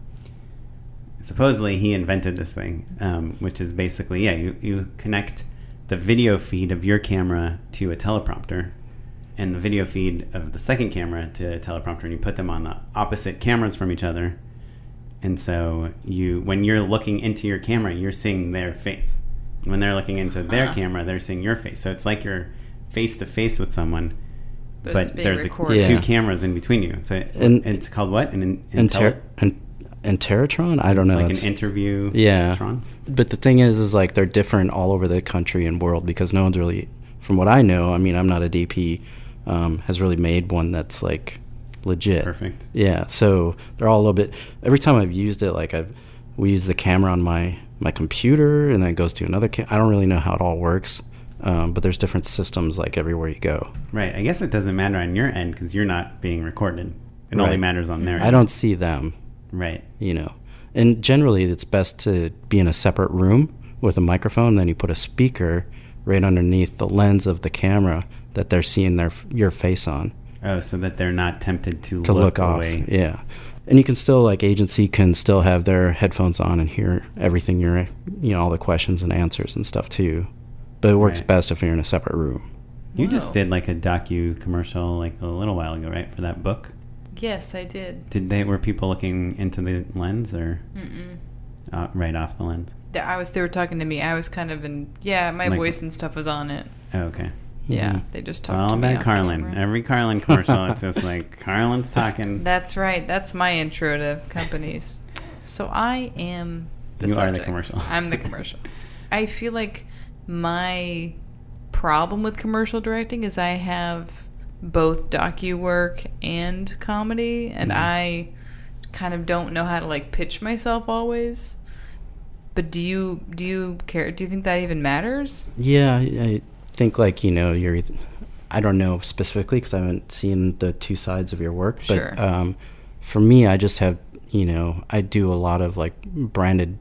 supposedly he invented this thing, um, which is basically, yeah, you, you connect the video feed of your camera to a teleprompter and the video feed of the second camera to a teleprompter, and you put them on the opposite cameras from each other. And so you, when you're looking into your camera, you're seeing their face. When they're looking into their Huh. camera, they're seeing your face. So it's like you're face to face with someone, But but, it's being there's a, recorded. two Yeah. cameras in between you. So And- it's called what? An, an, Inter- an, Interrotron? I don't know. like It's- an interview. Yeah. Tron? But the thing is, is like they're different all over the country and world because no one's really, from what I know, I mean, I'm not a D P, um, has really made one that's like legit. Perfect. Yeah. So they're all a little bit, every time I've used it, like I've, we use the camera on my, my computer and then it goes to another camera. I don't really know how it all works. Um, but there's different systems like everywhere you go. Right. I guess it doesn't matter on your end because you're not being recorded. It only Right. matters on their end. I don't see them, Right. you know. And generally, it's best to be in a separate room with a microphone. Then you put a speaker right underneath the lens of the camera that they're seeing their your face on Oh, so that they're not tempted to, to look, look, off. away. Yeah, and you can still, like, agency can still have their headphones on and hear everything you're, you know, all the questions and answers and stuff too. But it works Right. best if you're in a separate room. You Whoa. just did like a docu commercial like a little while ago, right? For that book. Yes, I did. Did they, were people looking into the lens or Mm-mm. uh, right off the lens? Th- I was. They were talking to me. I was kind of in. Yeah, my Like- voice and stuff was on it. Oh, okay. Yeah, Mhm. they just It's talked all to me. about off Carlin. camera. Every Carlin commercial, it's just like Carlin's talking. That's right. That's my intro to companies. So I am the You are the subject. commercial. I'm the commercial. I feel like my problem with commercial directing is I have both docu work and comedy, and Mm-hmm. I kind of don't know how to like pitch myself always. But do you do you care? Do you think that even matters? Yeah, I I think, like, you know, you're, eith- I don't know specifically because I haven't seen the two sides of your work. But Sure. um, for me, I just have, you know, I do a lot of like branded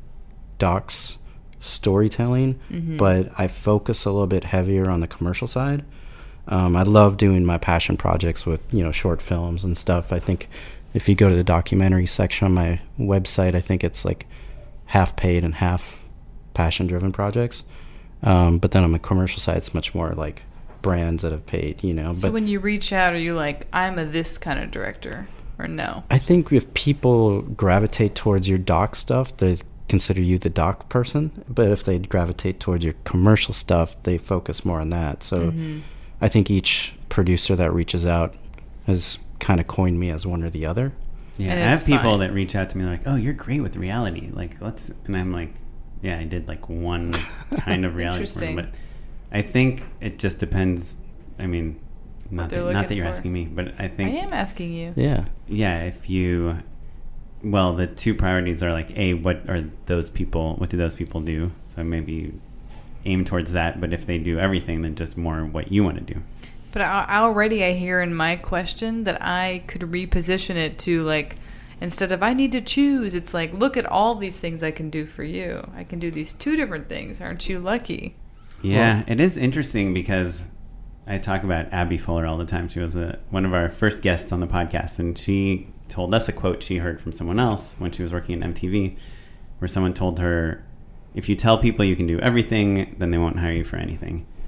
docs storytelling, Mm-hmm. but I focus a little bit heavier on the commercial side. Um, I love doing my passion projects with, you know, short films and stuff. I think if you go to the documentary section on my website, I think it's like half paid and half passion driven projects. Um, but then on the commercial side, it's much more like brands that have paid, you know. So but when you reach out, are you like, I'm a this kind of director, or no? I think if people gravitate towards your doc stuff, they consider you the doc person. But if they gravitate towards your commercial stuff, they focus more on that. So Mm-hmm. I think each producer that reaches out has kind of coined me as one or the other. Yeah, And I it's have people fine. that reach out to me like, "Oh, you're great with reality. Like, let's." And I'm like, "Yeah, I did like one kind of reality for them." Interesting. But I think it just depends. I mean, not they're that, not looking that you're for. asking me, but I I think am asking you. Yeah. yeah, if you, well, the two priorities are like, a, what are those people? What do those people do? So maybe aim towards that. But if they do everything, then just more what you want to do. But I, I already I hear in my question that I could reposition it to like, instead of I need to choose, it's like, look at all these things I can do for you. I can do these two different things. Aren't you lucky? Yeah, Well- it is interesting because I talk about Abby Fuller all the time. She was a, one of our first guests on the podcast, and she told us a quote she heard from someone else when she was working at M T V, where someone told her, if you tell people you can do everything, then they won't hire you for anything.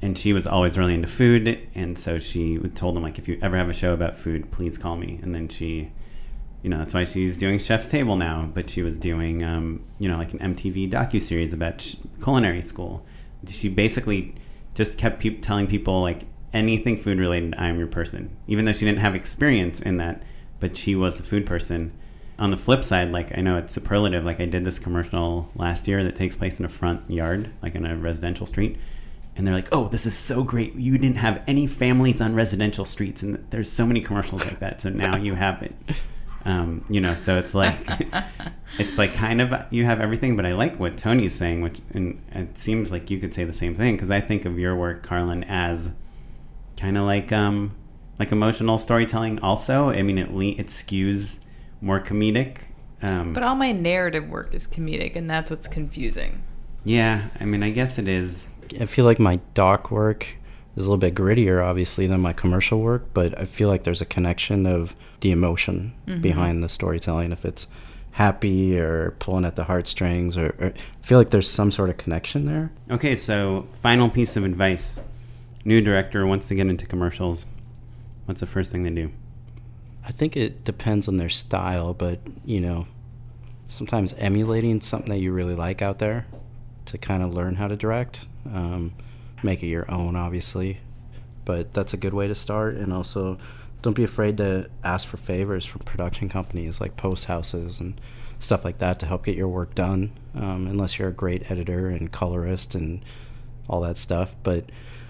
and she was always really into food, and so she told him, like, if you ever have a show about food, please call me. And then she, you know, that's why she's doing Chef's Table now, but she was doing, um, you know, like an M T V docuseries about sh- culinary school. She basically just kept pe- telling people, like, anything food related, I'm your person, even though she didn't have experience in that, but she was the food person. On the flip side, like, I know it's superlative, like I did this commercial last year that takes place in a front yard, like in a residential street, and they're like, oh, this is so great, you didn't have any families on residential streets, and there's so many commercials like that, so now you have it. Um, you know, so it's like it's like kind of you have everything, but I like what Tony's saying, which, and it seems like you could say the same thing, because I think of your work, Carlin, as kind of like um like emotional storytelling also. I mean, it le- it skews more comedic, um But all my narrative work is comedic, and that's what's confusing. yeah, I mean, I guess it is. I feel like my doc work is a little bit grittier, obviously, than my commercial work, but I feel like there's a connection of the emotion mm-hmm. behind the storytelling. If it's happy or pulling at the heartstrings, or, or I feel like there's some sort of connection there. Okay, so final piece of advice. New director wants to get into commercials. What's the first thing they do? I think it depends on their style, but, you know, sometimes emulating something that you really like out there to kind of learn how to direct. Um, make it your own, obviously, but that's a good way to start. And also, don't be afraid to ask for favors from production companies like post houses and stuff like that to help get your work done, um, unless you're a great editor and colorist and all that stuff. But,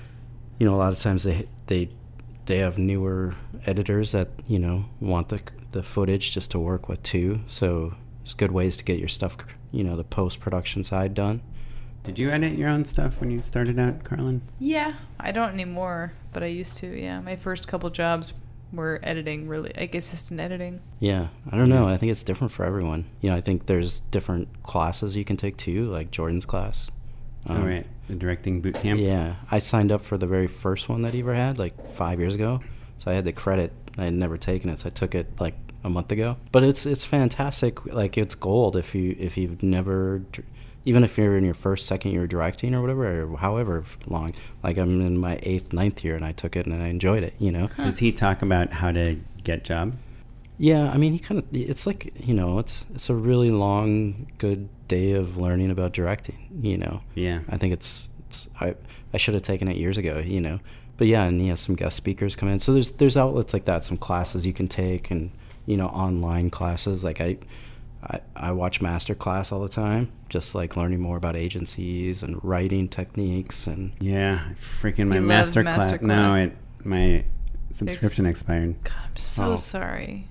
you know, a lot of times they they they have newer editors that, you know, want the the footage just to work with too. So there's good ways to get your stuff, you know, the post-production side done. Did you edit your own stuff when you started out, Carlin? Yeah, I don't anymore, but I used to, yeah. My first couple jobs were editing, really, like assistant editing. Yeah, I don't know. I think it's different for everyone. You know, I think there's different classes you can take too, like Jordan's class. Um, oh, right. The directing boot camp? Yeah. I signed up for the very first one that he ever had, like five years ago. So I had the credit. I had never taken it, so I took it like a month ago. But it's it's fantastic. Like, it's gold if, you, if you've never... Even if you're in your first, second year directing or whatever, or however long. Like, I'm in my eighth, ninth year, and I took it, and I enjoyed it, you know? Huh. Does he talk about how to get jobs? Yeah, I mean, he kind of, it's like, you know, it's it's a really long, good day of learning about directing, you know? Yeah. I think it's, it's I, I should have taken it years ago, you know? But yeah, and he has some guest speakers come in. So there's there's outlets like that, some classes you can take, and, you know, online classes. Like, I... I, I watch Masterclass all the time, just like learning more about agencies and writing techniques. And yeah, freaking my He loves Masterclass. Masterclass. No, it my subscription Ex- expired. God, I'm so oh. sorry.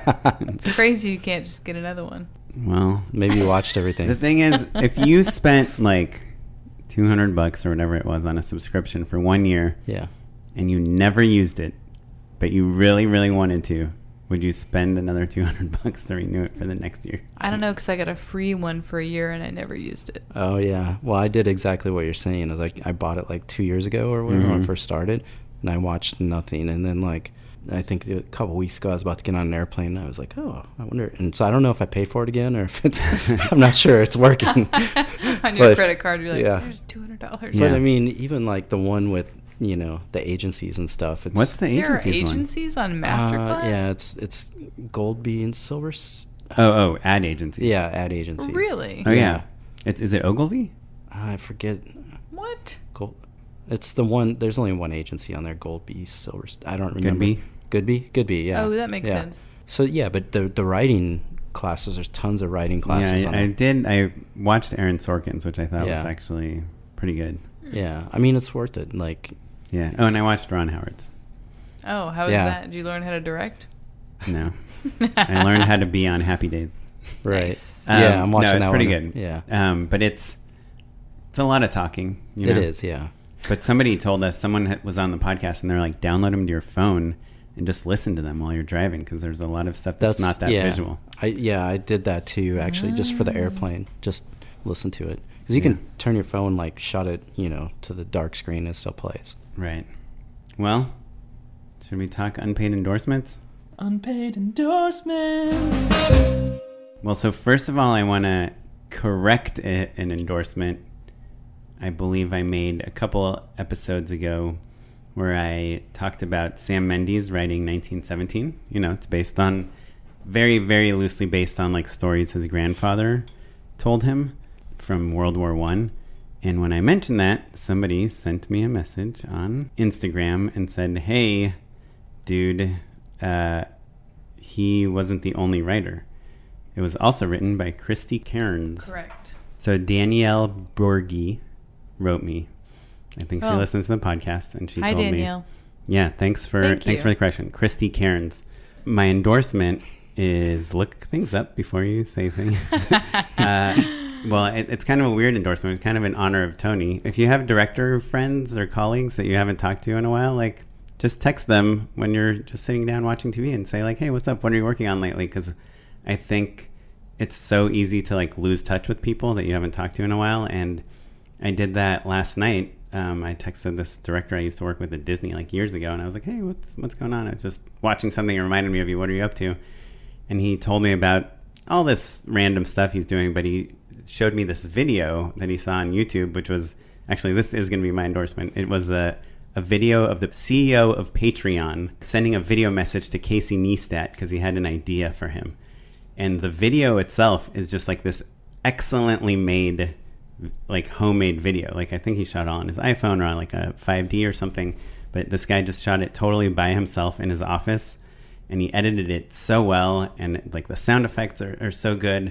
It's crazy you can't just get another one. Well, maybe you watched everything. The thing is, if you spent like two hundred bucks or whatever it was on a subscription for one year, yeah, and you never used it, but you really, really wanted to, would you spend another two hundred bucks to renew it for the next year? I don't know, because I got a free one for a year and I never used it. Oh, yeah. Well, I did exactly what you're saying. I was like, I bought it like two years ago or whatever, mm-hmm. when I first started, and I watched nothing. And then, like, I think a couple weeks ago, I was about to get on an airplane, and I was like, oh, I wonder. And so I don't know if I paid for it again or if it's, I'm not sure it's working. On your but, credit card, you're like, yeah. there's two hundred dollars. But, yeah. I mean, even like the one with, you know, the agencies and stuff. It's, What's the agencies There are agencies one? on Masterclass? Uh, yeah, it's it's Goldby and Silver. Oh, oh, ad agencies. Yeah, ad agency. Really? Oh, yeah. It's, is it Ogilvy? I forget. What? Gold. It's the one. There's only one agency on there. Goldby, Silver. I don't remember. Goodby? Goodby? Goodby, yeah. Oh, that makes yeah. sense. So, yeah, but the the writing classes, there's tons of writing classes Yeah, on I, I there. did. I watched Aaron Sorkin's, which I thought Yeah. was actually pretty good. Yeah, I mean, it's worth it. Like, Yeah. Oh, and I watched Ron Howard's. Oh, how was Yeah. that? Did you learn how to direct? No. I learned how to be on Happy Days. right. Nice. Yeah, Um, I'm watching no, it's that pretty one. good. Yeah. Um, but it's it's a lot of talking. You know? It is, yeah. But somebody told us, someone ha- was on the podcast, and they're like, download them to your phone and just listen to them while you're driving, because there's a lot of stuff that's, That's not that yeah. visual. I yeah, I did that too, actually, just for the airplane. Just listen to it. Because you can Yeah. turn your phone, like, shut it, you know, to the dark screen, and it still plays. Right. Well, should we talk unpaid endorsements? Unpaid endorsements. Well, so first of all, I want to correct a, an endorsement. I believe I made a couple episodes ago where I talked about Sam Mendes writing nineteen seventeen. You know, it's based on, very, very loosely based on like stories his grandfather told him from World War One. And when I mentioned that, somebody sent me a message on Instagram and said, hey, dude, uh, he wasn't the only writer. It was also written by Christy Cairns. Correct. So Danielle Borghi wrote me. I think she oh. listens to the podcast, and she Hi, told Danielle. me. Yeah, thanks for Thank thanks you. for the correction. Christy Cairns. My endorsement is look things up before you say things. uh, well, it, it's kind of a weird endorsement. It's kind of in honor of Tony. If you have director friends or colleagues that you haven't talked to in a while, like just text them when you're just sitting down watching T V and say like, "Hey, what's up? What are you working on lately?" Because I think it's so easy to like lose touch with people that you haven't talked to in a while, and I did that last night. Um, I texted this director I used to work with at Disney like years ago, and I was like, "Hey, what's what's going on?" I was just watching something that reminded me of you. What are you up to? And he told me about all this random stuff he's doing, but he showed me this video that he saw on YouTube, which was actually, this is going to be my endorsement. It was a a video of the C E O of Patreon sending a video message to Casey Neistat because he had an idea for him. And the video itself is just like this excellently made, like homemade video. Like I think he shot it all on his iPhone or on like a five D or something. But this guy just shot it totally by himself in his office, and he edited it so well, and like the sound effects are, are so good.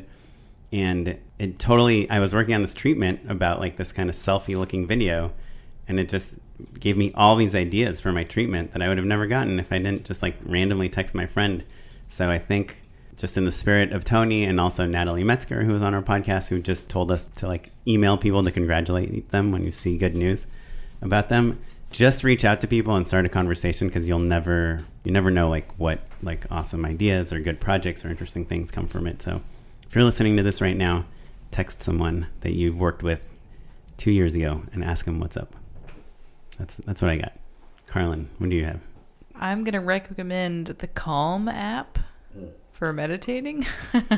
And it totally, I was working on this treatment about like this kind of selfie looking video, and it just gave me all these ideas for my treatment that I would have never gotten if I didn't just like randomly text my friend. So I think just in the spirit of Tony and also Natalie Metzger, who was on our podcast, who just told us to like email people to congratulate them when you see good news about them, just reach out to people and start a conversation, because you'll never, you never know like what like awesome ideas or good projects or interesting things come from it. So if you're listening to this right now, text someone that you've worked with two years ago and ask them what's up. That's that's what I got. Carlin, what do you have? I'm going to recommend the Calm app for meditating.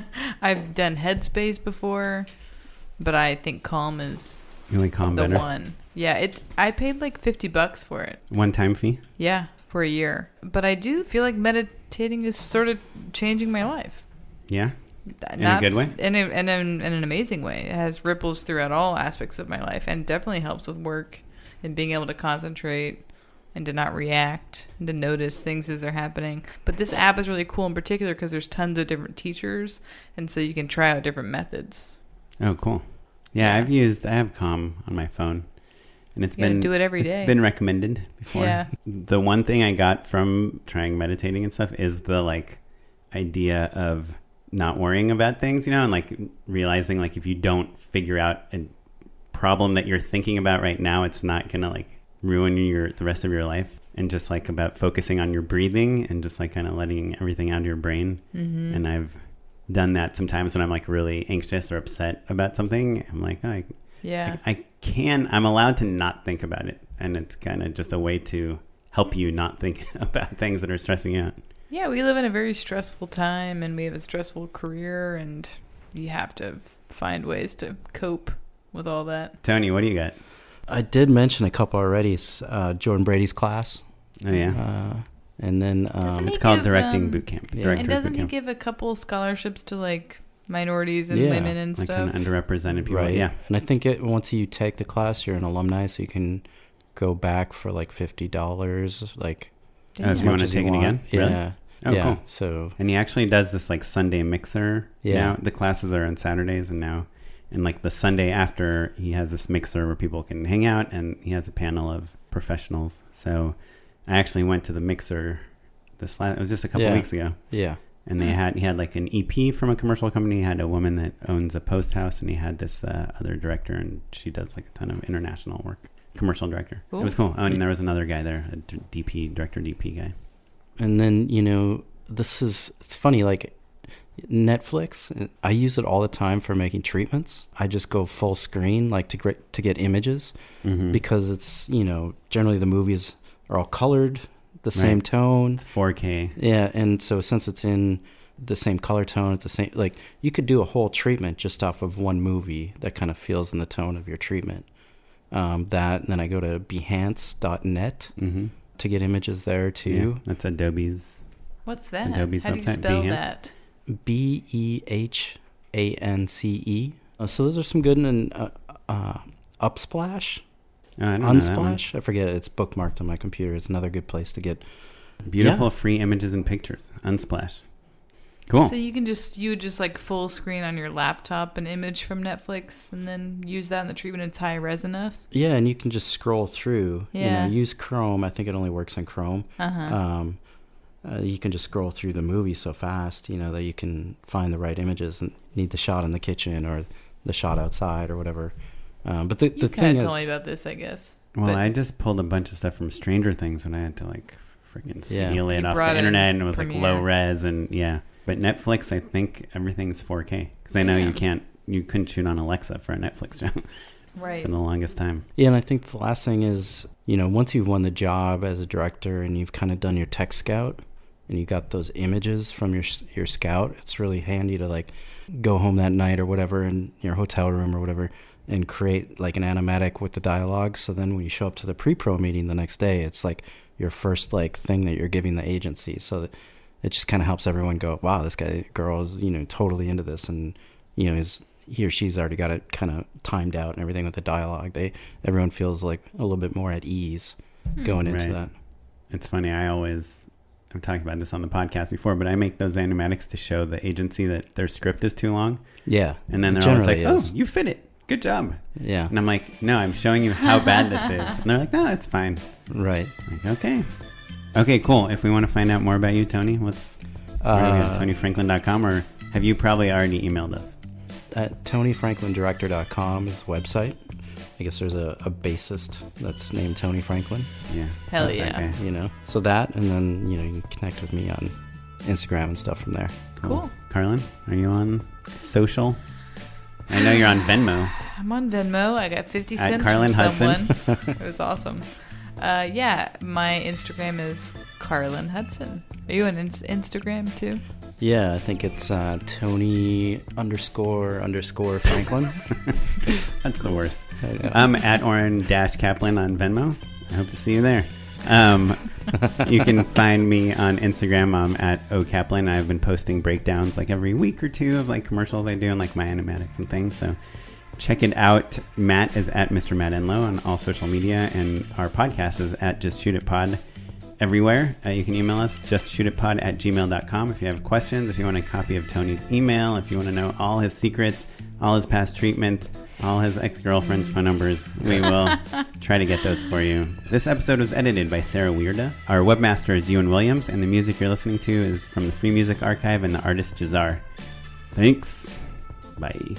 I've done Headspace before, but I think Calm is You like Calm the better? one. Yeah, it. I paid like fifty bucks for it. One time fee? Yeah, for a year. But I do feel like meditating is sort of changing my life. Yeah? In Not, a good way? In, a, in, a, in an amazing way. It has ripples throughout all aspects of my life, and definitely helps with work and being able to concentrate and to not react and to notice things as they're happening. But this app is really cool in particular because there's tons of different teachers, and so you can try out different methods. Oh, cool. Yeah, I've used, I have Calm on my phone, and it's You gotta been do it every it's day. been recommended before. Yeah. The one thing I got from trying meditating and stuff is the like idea of not worrying about things, you know, and like realizing like if you don't figure out a problem that you're thinking about right now, it's not gonna like ruin your the rest of your life. And just like about focusing on your breathing and just like kind of letting everything out of your brain. Mm-hmm. And I've done that sometimes when I'm like really anxious or upset about something. I'm like, oh, I, Yeah. I, I can, I'm allowed to not think about it. And it's kind of just a way to help you not think about things that are stressing you out. Yeah, we live in a very stressful time, and we have a stressful career, and you have to find ways to cope with all that. Tony, what do you got? I did mention a couple already. It's, Uh, Jordan Brady's class. Oh, yeah. Uh, and then Doesn't um, he It's called give, Directing um, Boot Camp. yeah. Director's And doesn't Boot he Camp. give a couple scholarships to like minorities and Yeah. women and Like stuff? kind of underrepresented people. right. Yeah. And I think it, once you take the class, you're an alumni, so you can go back for like fifty dollars. Like, Oh, if as you much want to as take it want. again? Yeah. Really? Oh, yeah. cool. So And he actually does this like Sunday mixer. Yeah. Now the classes are on Saturdays, and now, and like the Sunday after, he has this mixer where people can hang out, and he has a panel of professionals. So I actually went to the mixer this last, it was just a couple Yeah. weeks ago. yeah. And they had, he had like an E P from a commercial company. He had a woman that owns a post house, and he had this uh, other director, and she does like a ton of international work. Commercial director. Cool. It was cool. Oh, and there was another guy there, a d- DP, director D P guy. And then, you know, this is, it's funny, like Netflix, I use it all the time for making treatments. I just go full screen, like to get, to get images, Mm-hmm. because it's, you know, generally the movies are all colored, the same Right. tone. It's four K. Yeah, and so since it's in the same color tone, it's the same, like you could do a whole treatment just off of one movie that kind of feels in the tone of your treatment. Um, that, and then I go to behance dot net Mm-hmm. to get images there too. Yeah, that's Adobe's. What's that? Adobe's How do you website, spell Behance. that? B E H A N C E. Uh, so those are some good, and uh, uh, Upsplash, Oh, I don't know that one. Unsplash. I forget. It's bookmarked on my computer. It's another good place to get. Beautiful Yeah. free images and pictures. Unsplash. Cool. So you can just you would just like full screen on your laptop an image from Netflix and then use that in the treatment. It's high res enough. Yeah, and you can just scroll through. Yeah. You know, use Chrome. I think it only works on Chrome. Uh-huh. Um, uh, you can just scroll through the movie so fast, you know, that you can find the right images and need the shot in the kitchen or the shot outside or whatever. Um, but the, You the kind thing of is, told me about this, I guess. Well, But- I just pulled a bunch of stuff from Stranger Things when I had to like freaking Yeah. steal it You off brought the in internet, and it was like Premiere. low res, and yeah. But Netflix, I think everything's four K because I know you Damn. can't, you couldn't shoot on Alexa for a Netflix show Right. for the longest time. yeah, and I think the last thing is, you know, once you've won the job as a director and you've kind of done your tech scout and you got those images from your your scout, it's really handy to like go home that night or whatever in your hotel room or whatever and create like an animatic with the dialogue. So then when you show up to the pre-pro meeting the next day, it's like your first like thing that you're giving the agency. So that it just kind of helps everyone go, wow, this guy girl is, you know, totally into this, and you know, is he or she's already got it kind of timed out and everything with the dialogue. They everyone feels like a little bit more at ease going into Right. that. It's funny. I always, I've talked about this on the podcast before, but I make those animatics to show the agency that their script is too long. Yeah, And then it they're always like, generally is. oh, you fit it. Good job. Yeah, And I'm like, no, I'm showing you how bad this is. And they're like, no, it's fine. right. I'm like, okay. Okay, cool. If we want to find out more about you, Tony, what's where do we go? Uh, Tony Franklin dot com, or have you probably already emailed us? At Tony Franklin Director dot com is the website. I guess there's a, a bassist that's named Tony Franklin, Yeah. Hell Okay. yeah. you know. So that, and then, you know, you can connect with me on Instagram and stuff from there. Cool. Carlin, are you on social? I know you're on Venmo. I'm on Venmo. I got fifty At cents Carlin from Hudson. someone. It was awesome. Uh, yeah, my Instagram is Carlin Hudson. Are you on ins- Instagram too? Yeah, I think it's uh, Tony underscore underscore Franklin. That's the worst. I know. I'm at Oren Dash Kaplan on Venmo. I hope to see you there. Um, you can find me on Instagram. I'm at O Kaplan. I've been posting breakdowns like every week or two of like commercials I do and like my animatics and things. So check it out. Matt is at Mister Matt Enlow on all social media, and our podcast is at Just Shoot It Pod everywhere. Uh, you can email us, justshootitpod at gmail dot com if you have questions, if you want a copy of Tony's email, if you want to know all his secrets, all his past treatments, all his ex-girlfriend's phone numbers. We will try to get those for you. This episode was edited by Sarah Weirda. Our webmaster is Ewan Williams, and the music you're listening to is from the Free Music Archive and the artist Jazar. Thanks. Bye.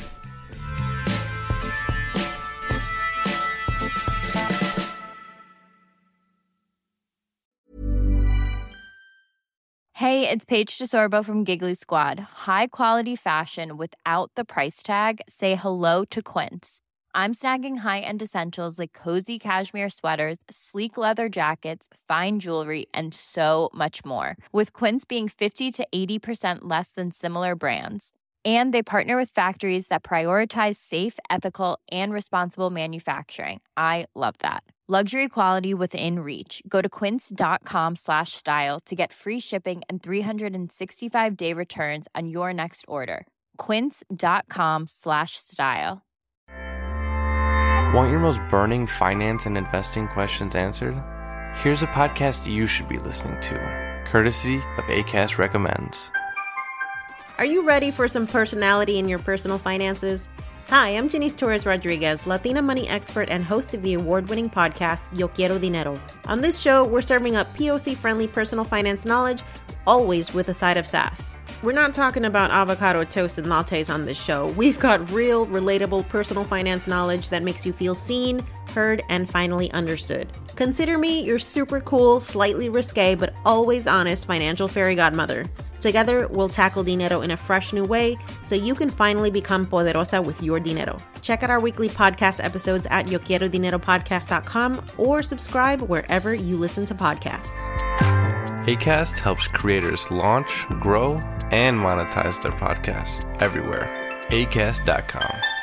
Hey, it's Paige DeSorbo from Giggly Squad. High quality fashion without the price tag. Say hello to Quince. I'm snagging high-end essentials like cozy cashmere sweaters, sleek leather jackets, fine jewelry, and so much more. With Quince being fifty to eighty percent less than similar brands. And they partner with factories that prioritize safe, ethical, and responsible manufacturing. I love that. Luxury quality within reach. Go to quince.com slash style to get free shipping and three sixty-five day returns on your next order. Quince.com slash style. Want your most burning finance and investing questions answered? Here's a podcast you should be listening to, courtesy of Acast Recommends. Are you ready for some personality in your personal finances? Hi, I'm Janice Torres Rodriguez, Latina money expert and host of the award-winning podcast, Yo Quiero Dinero. On this show, we're serving up P O C-friendly personal finance knowledge, always with a side of sass. We're not talking about avocado toast and lattes on this show. We've got real, relatable personal finance knowledge that makes you feel seen, heard, and finally understood. Consider me your super cool, slightly risque, but always honest financial fairy godmother. Together, we'll tackle dinero in a fresh new way so you can finally become poderosa with your dinero. Check out our weekly podcast episodes at yo quiero dinero podcast dot com or subscribe wherever you listen to podcasts. Acast helps creators launch, grow, and monetize their podcasts everywhere. acast dot com.